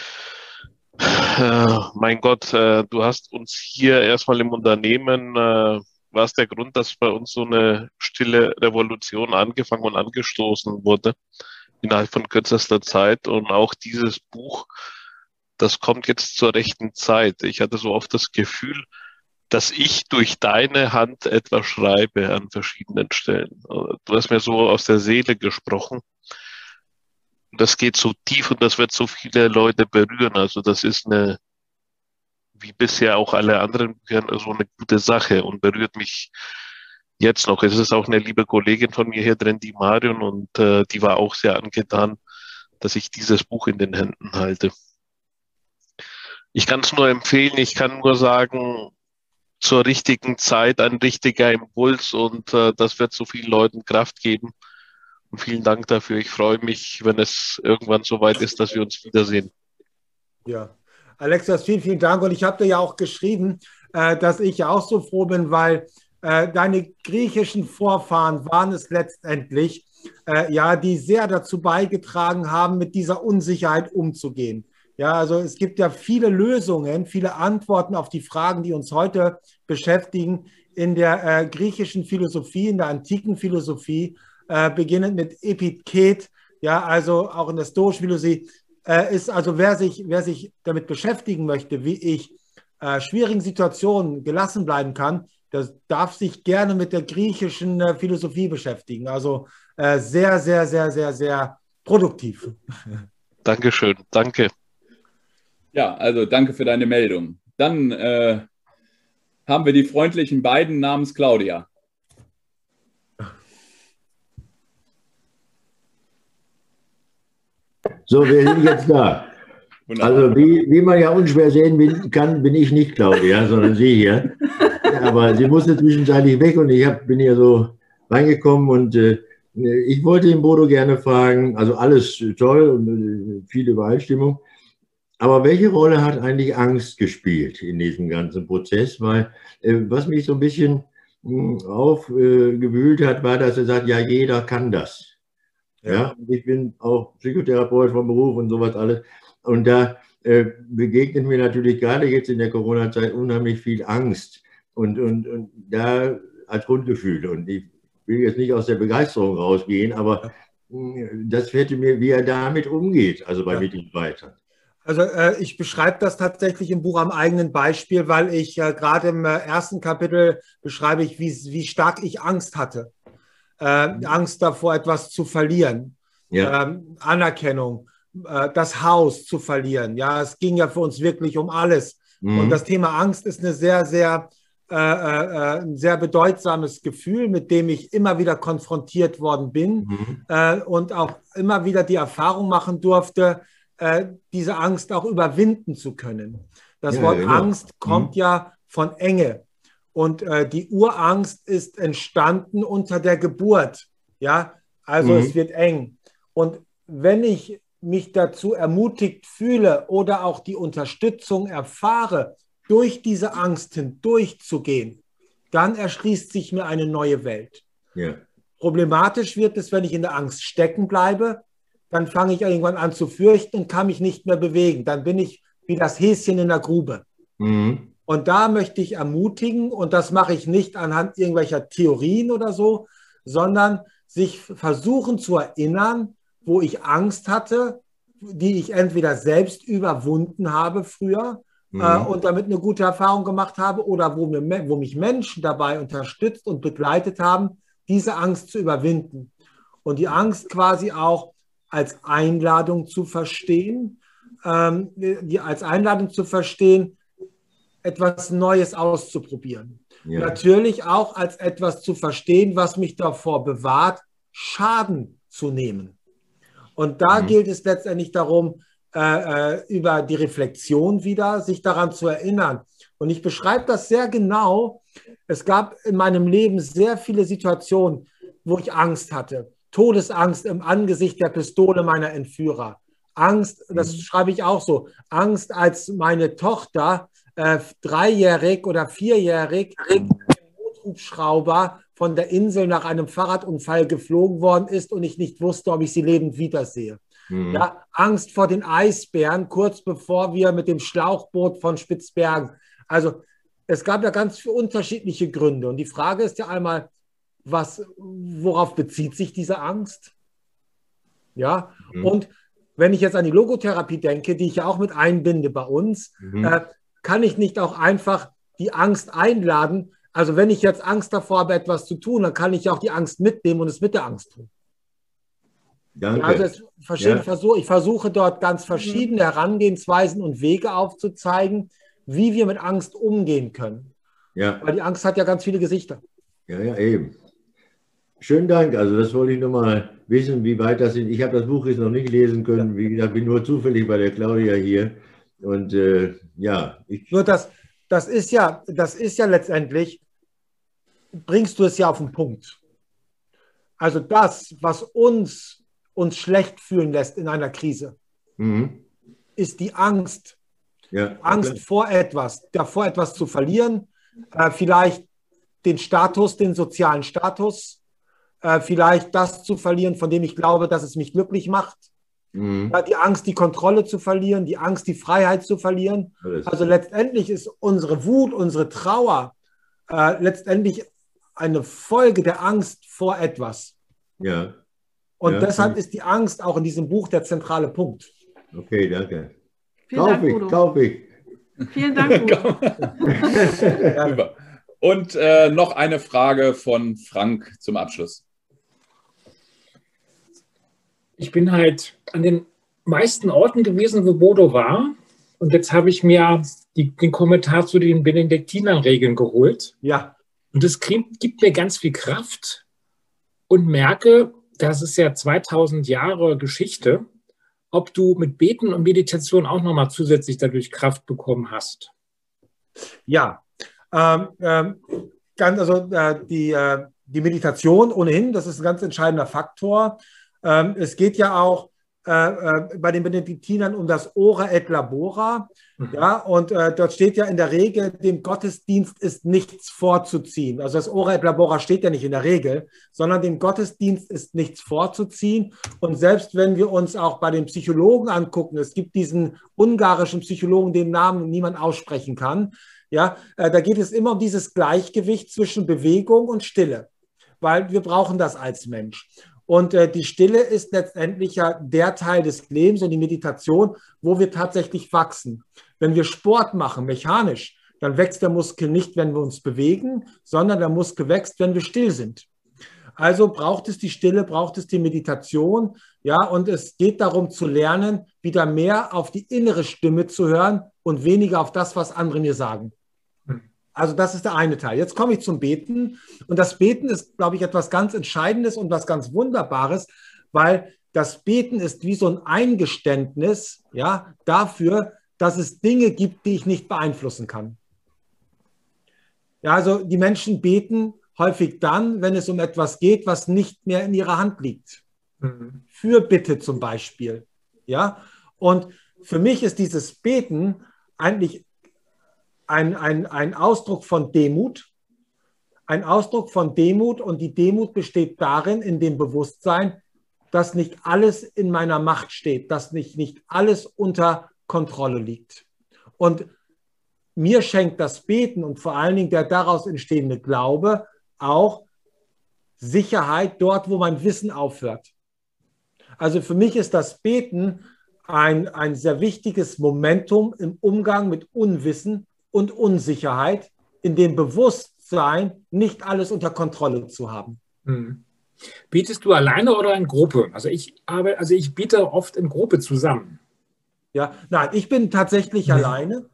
[SPEAKER 10] Mein Gott, du hast uns hier erstmal im Unternehmen, war es der Grund, dass bei uns so eine stille Revolution angefangen und angestoßen wurde, innerhalb von kürzester Zeit. Und auch dieses Buch, das kommt jetzt zur rechten Zeit. Ich hatte so oft das Gefühl, dass ich durch deine Hand etwas schreibe an verschiedenen Stellen. Du hast mir so aus der Seele gesprochen. Das geht so tief und das wird so viele Leute berühren. Also das ist wie bisher auch alle anderen Bücher, so eine gute Sache und berührt mich jetzt noch. Es ist auch eine liebe Kollegin von mir hier drin, die Marion, und die war auch sehr angetan, dass ich dieses Buch in den Händen halte. Ich kann es nur empfehlen, ich kann nur sagen, zur richtigen Zeit ein richtiger Impuls, und das wird so vielen Leuten Kraft geben. Und vielen Dank dafür. Ich freue mich, wenn es irgendwann soweit ist, dass wir uns wiedersehen.
[SPEAKER 2] Ja, Alexios, vielen, vielen Dank. Und ich habe dir ja auch geschrieben, dass ich ja auch so froh bin, weil deine griechischen Vorfahren waren es letztendlich, ja, die sehr dazu beigetragen haben, mit dieser Unsicherheit umzugehen. Ja, also es gibt ja viele Lösungen, viele Antworten auf die Fragen, die uns heute beschäftigen, in der griechischen Philosophie, in der antiken Philosophie, beginnend mit Epiktet, ja, also auch in der stoischen Philosophie, ist also, wer sich damit beschäftigen möchte, wie ich schwierigen Situationen gelassen bleiben kann, das darf sich gerne mit der griechischen Philosophie beschäftigen. Also sehr, sehr, sehr, sehr, sehr produktiv.
[SPEAKER 10] Dankeschön, danke.
[SPEAKER 1] Ja, also danke für deine Meldung. Dann haben wir die freundlichen beiden namens Claudia.
[SPEAKER 11] So, wir sind jetzt da.
[SPEAKER 1] Wunderbar.
[SPEAKER 11] Also wie man ja unschwer sehen kann, bin ich nicht Claudia, sondern sie hier. Aber sie musste zwischenzeitlich weg und ich bin hier so reingekommen und ich wollte den Bodo gerne fragen, also alles toll und viel Übereinstimmung, aber welche Rolle hat eigentlich Angst gespielt in diesem ganzen Prozess? Weil was mich so ein bisschen aufgewühlt hat, war, dass er sagt, ja, jeder kann das. Ja, ich bin auch Psychotherapeut vom Beruf und sowas alles. Und da begegnet mir natürlich gerade jetzt in der Corona-Zeit unheimlich viel Angst und da als Grundgefühl. Und ich will jetzt nicht aus der Begeisterung rausgehen, aber das fällt mir, wie er damit umgeht, also bei Mitarbeitern.
[SPEAKER 2] Also ich beschreibe das tatsächlich im Buch am eigenen Beispiel, weil ich gerade im ersten Kapitel beschreibe ich, wie stark ich Angst hatte. Angst davor, etwas zu verlieren, Anerkennung, das Haus zu verlieren. Ja, es ging ja für uns wirklich um alles. Und das Thema Angst ist eine ein sehr bedeutsames Gefühl, mit dem ich immer wieder konfrontiert worden bin und auch immer wieder die Erfahrung machen durfte, diese Angst auch überwinden zu können. Das Wort Angst kommt ja von Enge. Und die Urangst ist entstanden unter der Geburt. Ja, also es wird eng. Und wenn ich mich dazu ermutigt fühle oder auch die Unterstützung erfahre, durch diese Angst hindurchzugehen, dann erschließt sich mir eine neue Welt.
[SPEAKER 11] Ja.
[SPEAKER 2] Problematisch wird es, wenn ich in der Angst stecken bleibe, dann fange ich irgendwann an zu fürchten und kann mich nicht mehr bewegen. Dann bin ich wie das Häschen in der Grube. Und da möchte ich ermutigen, und das mache ich nicht anhand irgendwelcher Theorien oder so, sondern sich versuchen zu erinnern, wo ich Angst hatte, die ich entweder selbst überwunden habe früher und damit eine gute Erfahrung gemacht habe, oder wo mich Menschen dabei unterstützt und begleitet haben, diese Angst zu überwinden. Und die Angst quasi auch als Einladung zu verstehen, etwas Neues auszuprobieren. Ja. Natürlich auch als etwas zu verstehen, was mich davor bewahrt, Schaden zu nehmen. Und da gilt es letztendlich darum, über die Reflexion wieder, sich daran zu erinnern. Und ich beschreibe das sehr genau. Es gab in meinem Leben sehr viele Situationen, wo ich Angst hatte. Todesangst im Angesicht der Pistole meiner Entführer. Angst, das schreibe ich auch so, Angst, als meine Tochter 3-jährig oder 4-jährig im Nothubschrauber von der Insel nach einem Fahrradunfall geflogen worden ist und ich nicht wusste, ob ich sie lebend wiedersehe. Ja, Angst vor den Eisbären, kurz bevor wir mit dem Schlauchboot von Spitzbergen. Also es gab ja ganz unterschiedliche Gründe. Und die Frage ist ja einmal, worauf bezieht sich diese Angst? Ja, und wenn ich jetzt an die Logotherapie denke, die ich ja auch mit einbinde bei uns, kann ich nicht auch einfach die Angst einladen? Also wenn ich jetzt Angst davor habe, etwas zu tun, dann kann ich auch die Angst mitnehmen und es mit der Angst tun.
[SPEAKER 11] Danke.
[SPEAKER 2] Also ich versuche dort ganz verschiedene Herangehensweisen und Wege aufzuzeigen, wie wir mit Angst umgehen können.
[SPEAKER 11] Ja.
[SPEAKER 2] Weil die Angst hat ja ganz viele Gesichter.
[SPEAKER 11] Ja, ja, eben. Schönen Dank. Also das wollte ich nochmal wissen, wie weit das ist. Ich habe das Buch jetzt noch nicht lesen können. Wie gesagt, bin nur zufällig bei der Claudia hier. Und ja,
[SPEAKER 2] Nur das ist ja letztendlich, bringst du es ja auf den Punkt. Also das, was uns schlecht fühlen lässt in einer Krise, ist die Angst.
[SPEAKER 11] Ja,
[SPEAKER 2] Angst vor etwas, davor etwas zu verlieren, vielleicht den Status, den sozialen Status, vielleicht das zu verlieren, von dem ich glaube, dass es mich glücklich macht. Die Angst, die Kontrolle zu verlieren, die Angst, die Freiheit zu verlieren. Also letztendlich ist unsere Wut, unsere Trauer letztendlich eine Folge der Angst vor etwas.
[SPEAKER 11] Ja.
[SPEAKER 2] Und deshalb ist die Angst auch in diesem Buch der zentrale Punkt.
[SPEAKER 11] Okay, danke.
[SPEAKER 9] Kauf ich. Vielen Dank, Udo.
[SPEAKER 1] Und noch eine Frage von Frank zum Abschluss.
[SPEAKER 12] Ich bin halt an den meisten Orten gewesen, wo Bodo war. Und jetzt habe ich mir den Kommentar zu den Benediktinerregeln geholt.
[SPEAKER 2] Ja.
[SPEAKER 12] Und das gibt mir ganz viel Kraft und merke, das ist ja 2000 Jahre Geschichte, ob du mit Beten und Meditation auch nochmal zusätzlich dadurch Kraft bekommen hast.
[SPEAKER 2] Ja, die Meditation ohnehin, das ist ein ganz entscheidender Faktor. Es geht ja auch bei den Benediktinern um das Ora et Labora. Ja, und dort steht ja in der Regel, dem Gottesdienst ist nichts vorzuziehen. Also das Ora et Labora steht ja nicht in der Regel, sondern dem Gottesdienst ist nichts vorzuziehen. Und selbst wenn wir uns auch bei den Psychologen angucken, es gibt diesen ungarischen Psychologen, den Namen niemand aussprechen kann, ja, da geht es immer um dieses Gleichgewicht zwischen Bewegung und Stille, weil wir brauchen das als Mensch. Und die Stille ist letztendlich ja der Teil des Lebens und die Meditation, wo wir tatsächlich wachsen. Wenn wir Sport machen, mechanisch, dann wächst der Muskel nicht, wenn wir uns bewegen, sondern der Muskel wächst, wenn wir still sind. Also braucht es die Stille, braucht es die Meditation, ja, und es geht darum zu lernen, wieder mehr auf die innere Stimme zu hören und weniger auf das, was andere mir sagen. Also das ist der eine Teil. Jetzt komme ich zum Beten. Und das Beten ist, glaube ich, etwas ganz Entscheidendes und was ganz Wunderbares, weil das Beten ist wie so ein Eingeständnis, ja, dafür, dass es Dinge gibt, die ich nicht beeinflussen kann. Ja, also die Menschen beten häufig dann, wenn es um etwas geht, was nicht mehr in ihrer Hand liegt. Fürbitte zum Beispiel. Ja? Und für mich ist dieses Beten eigentlich ein Ausdruck von Demut. Ein Ausdruck von Demut, und die Demut besteht darin, in dem Bewusstsein, dass nicht alles in meiner Macht steht, dass nicht alles unter Kontrolle liegt. Und mir schenkt das Beten und vor allen Dingen der daraus entstehende Glaube auch Sicherheit dort, wo mein Wissen aufhört. Also für mich ist das Beten ein sehr wichtiges Momentum im Umgang mit Unwissen und Unsicherheit, in dem Bewusstsein, nicht alles unter Kontrolle zu haben.
[SPEAKER 12] Betest du alleine oder in Gruppe? Also ich bete oft in Gruppe zusammen.
[SPEAKER 2] Ja, nein, ich bin tatsächlich alleine.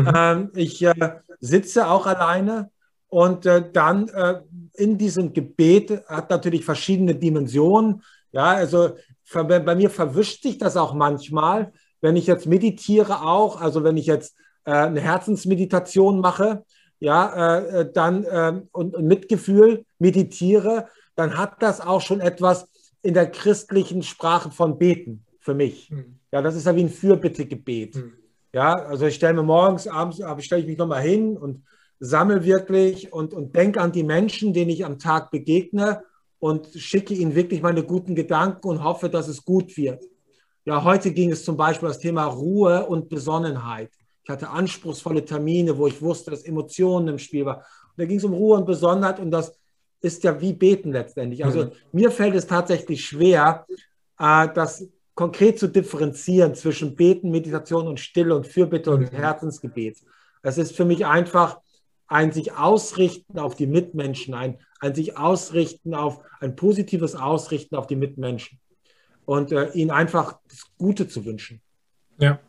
[SPEAKER 2] Ich sitze auch alleine und dann in diesem Gebet hat natürlich verschiedene Dimensionen. Ja, also bei mir verwischt sich das auch manchmal, wenn ich jetzt meditiere auch, also wenn ich jetzt eine Herzensmeditation mache, ja, dann und Mitgefühl meditiere, dann hat das auch schon etwas in der christlichen Sprache von Beten für mich. Ja, das ist ja wie ein Fürbittegebet. Ja, also ich stelle mir morgens, abends, stelle ich mich nochmal hin und sammle wirklich und denke an die Menschen, denen ich am Tag begegne und schicke ihnen wirklich meine guten Gedanken und hoffe, dass es gut wird. Ja, heute ging es zum Beispiel um das Thema Ruhe und Besonnenheit. Ich hatte anspruchsvolle Termine, wo ich wusste, dass Emotionen im Spiel waren. Und da ging es um Ruhe und Besonnenheit, und das ist ja wie Beten letztendlich. Also mir fällt es tatsächlich schwer, das konkret zu differenzieren zwischen Beten, Meditation und Stille und Fürbitte und Herzensgebet. Es ist für mich einfach ein sich ausrichten auf die Mitmenschen, ein sich ausrichten auf ein positives Ausrichten auf die Mitmenschen und ihnen einfach das Gute zu wünschen.
[SPEAKER 12] Ja.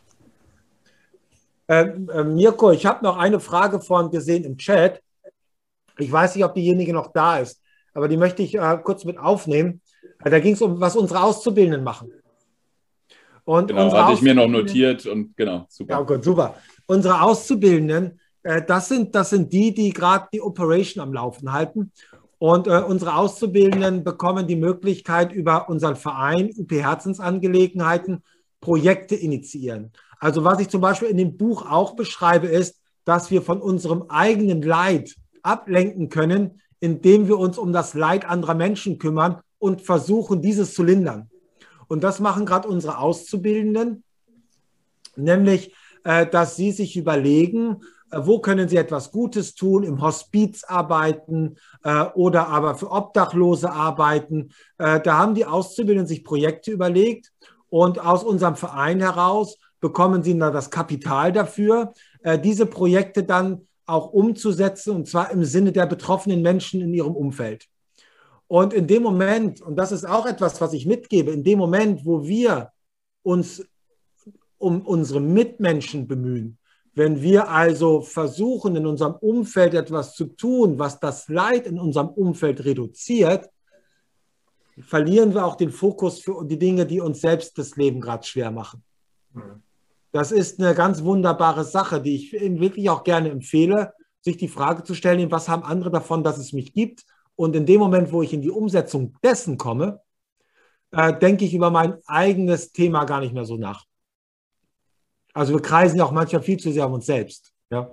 [SPEAKER 2] Mirko, ich habe noch eine Frage vorhin gesehen im Chat. Ich weiß nicht, ob diejenige noch da ist, aber die möchte ich kurz mit aufnehmen. Da ging es um, was unsere Auszubildenden machen. Und
[SPEAKER 1] genau, hatte ich mir noch notiert und genau, super.
[SPEAKER 2] Ja, gut, super. Unsere Auszubildenden, das sind die gerade die Operation am Laufen halten. Und unsere Auszubildenden bekommen die Möglichkeit, über unseren Verein UP Herzensangelegenheiten Projekte initiieren. Also was ich zum Beispiel in dem Buch auch beschreibe, ist, dass wir von unserem eigenen Leid ablenken können, indem wir uns um das Leid anderer Menschen kümmern und versuchen, dieses zu lindern. Und das machen gerade unsere Auszubildenden, nämlich, dass sie sich überlegen, wo können sie etwas Gutes tun, im Hospiz arbeiten oder aber für Obdachlose arbeiten. Da haben die Auszubildenden sich Projekte überlegt und aus unserem Verein heraus bekommen sie dann das Kapital dafür, diese Projekte dann auch umzusetzen, und zwar im Sinne der betroffenen Menschen in ihrem Umfeld. Und in dem Moment, und das ist auch etwas, was ich mitgebe, in dem Moment, wo wir uns um unsere Mitmenschen bemühen, wenn wir also versuchen, in unserem Umfeld etwas zu tun, was das Leid in unserem Umfeld reduziert, verlieren wir auch den Fokus für die Dinge, die uns selbst das Leben gerade schwer machen. Das ist eine ganz wunderbare Sache, die ich Ihnen wirklich auch gerne empfehle, sich die Frage zu stellen, was haben andere davon, dass es mich gibt? Und in dem Moment, wo ich in die Umsetzung dessen komme, denke ich über mein eigenes Thema gar nicht mehr so nach. Also wir kreisen ja auch manchmal viel zu sehr um uns selbst. Ja.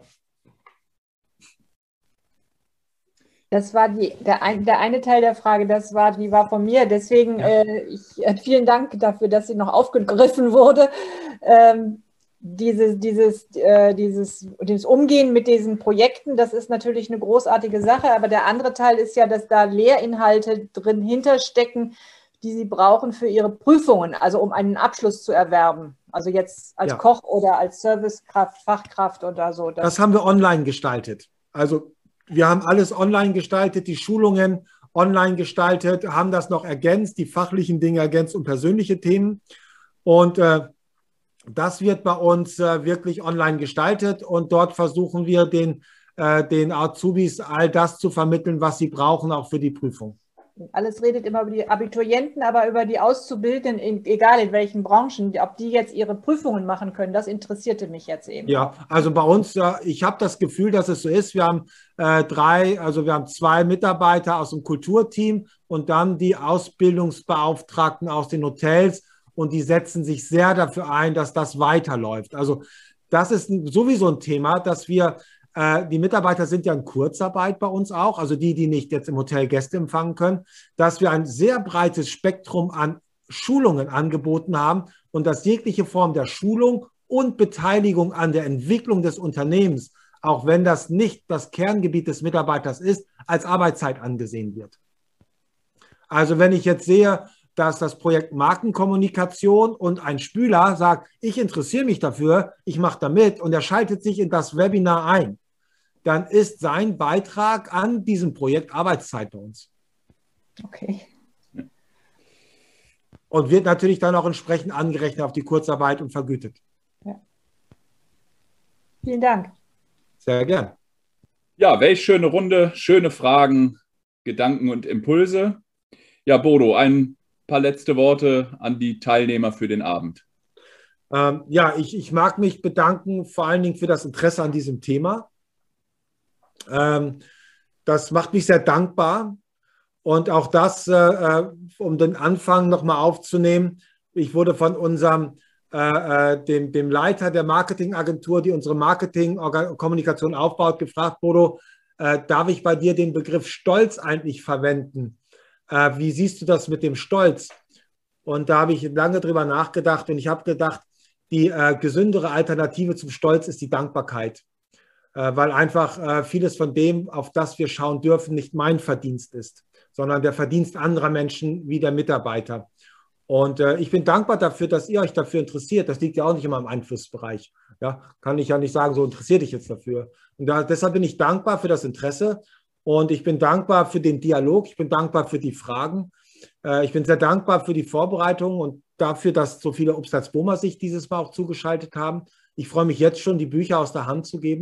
[SPEAKER 13] Das war der eine Teil der Frage, die war von mir. Deswegen vielen Dank dafür, dass sie noch aufgegriffen wurde. Dieses Umgehen mit diesen Projekten, das ist natürlich eine großartige Sache, aber der andere Teil ist ja, dass da Lehrinhalte drin hinterstecken, die sie brauchen für ihre Prüfungen, also um einen Abschluss zu erwerben. Also jetzt als Koch oder als Servicekraft, Fachkraft oder so.
[SPEAKER 2] Das haben wir online gestaltet. Also wir haben alles online gestaltet, die Schulungen online gestaltet, haben das noch ergänzt, die fachlichen Dinge ergänzt und persönliche Themen. Und das wird bei uns wirklich online gestaltet, und dort versuchen wir den Azubis all das zu vermitteln, was sie brauchen, auch für die Prüfung.
[SPEAKER 13] Alles redet immer über die Abiturienten, aber über die Auszubildenden, egal in welchen Branchen, ob die jetzt ihre Prüfungen machen können, das interessierte mich jetzt eben.
[SPEAKER 2] Ja, also bei uns, ich habe das Gefühl, dass es so ist. Wir haben wir haben 2 Mitarbeiter aus dem Kulturteam und dann die Ausbildungsbeauftragten aus den Hotels, und die setzen sich sehr dafür ein, dass das weiterläuft. Also das ist sowieso ein Thema, dass wir die Mitarbeiter sind ja in Kurzarbeit bei uns auch, also die nicht jetzt im Hotel Gäste empfangen können, dass wir ein sehr breites Spektrum an Schulungen angeboten haben und dass jegliche Form der Schulung und Beteiligung an der Entwicklung des Unternehmens, auch wenn das nicht das Kerngebiet des Mitarbeiters ist, als Arbeitszeit angesehen wird. Also wenn ich jetzt sehe, dass das Projekt Markenkommunikation und ein Spüler sagt, ich interessiere mich dafür, ich mache da mit, und er schaltet sich in das Webinar ein, dann ist sein Beitrag an diesem Projekt Arbeitszeit bei uns.
[SPEAKER 13] Okay.
[SPEAKER 2] Und wird natürlich dann auch entsprechend angerechnet auf die Kurzarbeit und vergütet.
[SPEAKER 13] Ja. Vielen Dank.
[SPEAKER 2] Sehr gern.
[SPEAKER 1] Ja, welch schöne Runde, schöne Fragen, Gedanken und Impulse. Ja, Bodo, ein paar letzte Worte an die Teilnehmer für den Abend.
[SPEAKER 2] Ja, ich mag mich bedanken, vor allen Dingen für das Interesse an diesem Thema. Das macht mich sehr dankbar. Und auch das, um den Anfang nochmal aufzunehmen, ich wurde von unserem dem Leiter der Marketingagentur, die unsere Marketing-Kommunikation aufbaut, gefragt, Bodo, darf ich bei dir den Begriff Stolz eigentlich verwenden? Wie siehst du das mit dem Stolz? Und da habe ich lange drüber nachgedacht, und ich habe gedacht, die gesündere Alternative zum Stolz ist die Dankbarkeit, weil einfach vieles von dem, auf das wir schauen dürfen, nicht mein Verdienst ist, sondern der Verdienst anderer Menschen wie der Mitarbeiter. Und ich bin dankbar dafür, dass ihr euch dafür interessiert. Das liegt ja auch nicht immer im Einflussbereich. Ja, kann ich ja nicht sagen, so interessiert dich jetzt dafür. Und deshalb bin ich dankbar für das Interesse, und ich bin dankbar für den Dialog. Ich bin dankbar für die Fragen. Ich bin sehr dankbar für die Vorbereitung und dafür, dass so viele Obstalsbohmer sich dieses Mal auch zugeschaltet haben. Ich freue mich jetzt schon, die Bücher aus der Hand zu geben.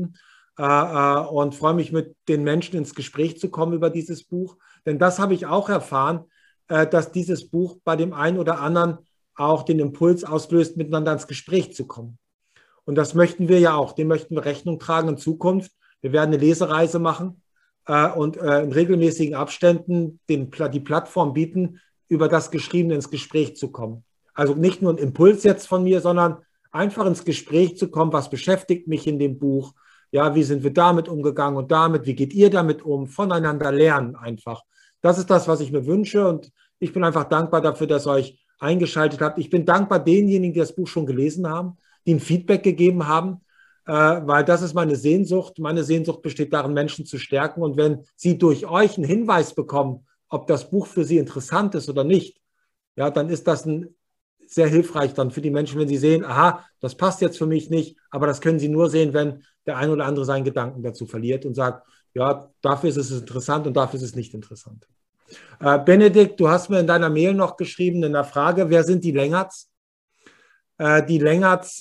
[SPEAKER 2] und freue mich, mit den Menschen ins Gespräch zu kommen über dieses Buch. Denn das habe ich auch erfahren, dass dieses Buch bei dem einen oder anderen auch den Impuls auslöst, miteinander ins Gespräch zu kommen. Und das möchten wir ja auch, dem möchten wir Rechnung tragen in Zukunft. Wir werden eine Lesereise machen und in regelmäßigen Abständen die Plattform bieten, über das Geschriebene ins Gespräch zu kommen. Also nicht nur ein Impuls jetzt von mir, sondern einfach ins Gespräch zu kommen, was beschäftigt mich in dem Buch, ja, wie sind wir damit umgegangen und damit, wie geht ihr damit um, voneinander lernen einfach. Das ist das, was ich mir wünsche und ich bin einfach dankbar dafür, dass ihr euch eingeschaltet habt. Ich bin dankbar denjenigen, die das Buch schon gelesen haben, die ein Feedback gegeben haben, weil das ist meine Sehnsucht. Meine Sehnsucht besteht darin, Menschen zu stärken und wenn sie durch euch einen Hinweis bekommen, ob das Buch für sie interessant ist oder nicht, ja, dann ist das sehr hilfreich dann für die Menschen, wenn sie sehen, aha, das passt jetzt für mich nicht, aber das können sie nur sehen, wenn der ein oder andere seinen Gedanken dazu verliert und sagt, ja, dafür ist es interessant und dafür ist es nicht interessant. Benedikt, du hast mir in deiner Mail noch geschrieben, in der Frage, wer sind die Längerts? Die Längerts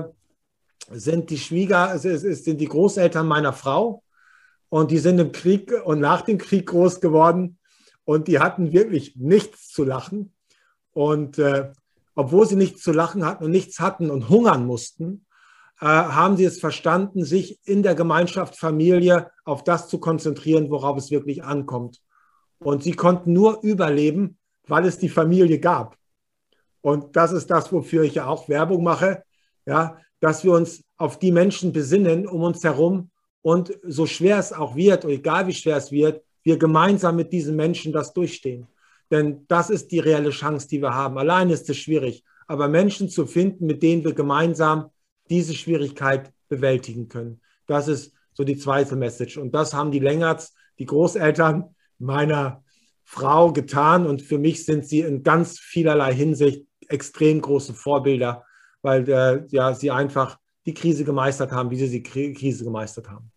[SPEAKER 2] sind sind die Großeltern meiner Frau und die sind im Krieg und nach dem Krieg groß geworden und die hatten wirklich nichts zu lachen und obwohl sie nichts zu lachen hatten und nichts hatten und hungern mussten, haben sie es verstanden, sich in der Gemeinschaft Familie auf das zu konzentrieren, worauf es wirklich ankommt. Und sie konnten nur überleben, weil es die Familie gab. Und das ist das, wofür ich ja auch Werbung mache, ja, dass wir uns auf die Menschen besinnen um uns herum und so schwer es auch wird, oder egal wie schwer es wird, wir gemeinsam mit diesen Menschen das durchstehen. Denn das ist die reelle Chance, die wir haben. Allein ist es schwierig, aber Menschen zu finden, mit denen wir gemeinsam diese Schwierigkeit bewältigen können. Das ist so die zweite Message. Und das haben die Längerts, die Großeltern meiner Frau getan. Und für mich sind sie in ganz vielerlei Hinsicht extrem große Vorbilder, weil ja, sie einfach die Krise gemeistert haben, wie sie die Krise gemeistert haben.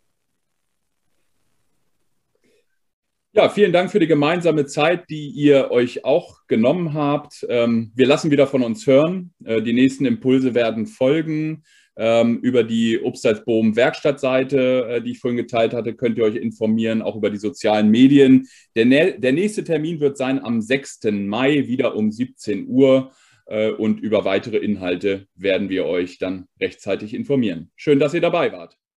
[SPEAKER 1] Ja, vielen Dank für die gemeinsame Zeit, die ihr euch auch genommen habt. Wir lassen wieder von uns hören. Die nächsten Impulse werden folgen. Über die Obstalsboom-Werkstattseite, die ich vorhin geteilt hatte, könnt ihr euch informieren, auch über die sozialen Medien. Der nächste Termin wird sein am 6. Mai, wieder um 17 Uhr. Und über weitere Inhalte werden wir euch dann rechtzeitig informieren. Schön, dass ihr dabei wart.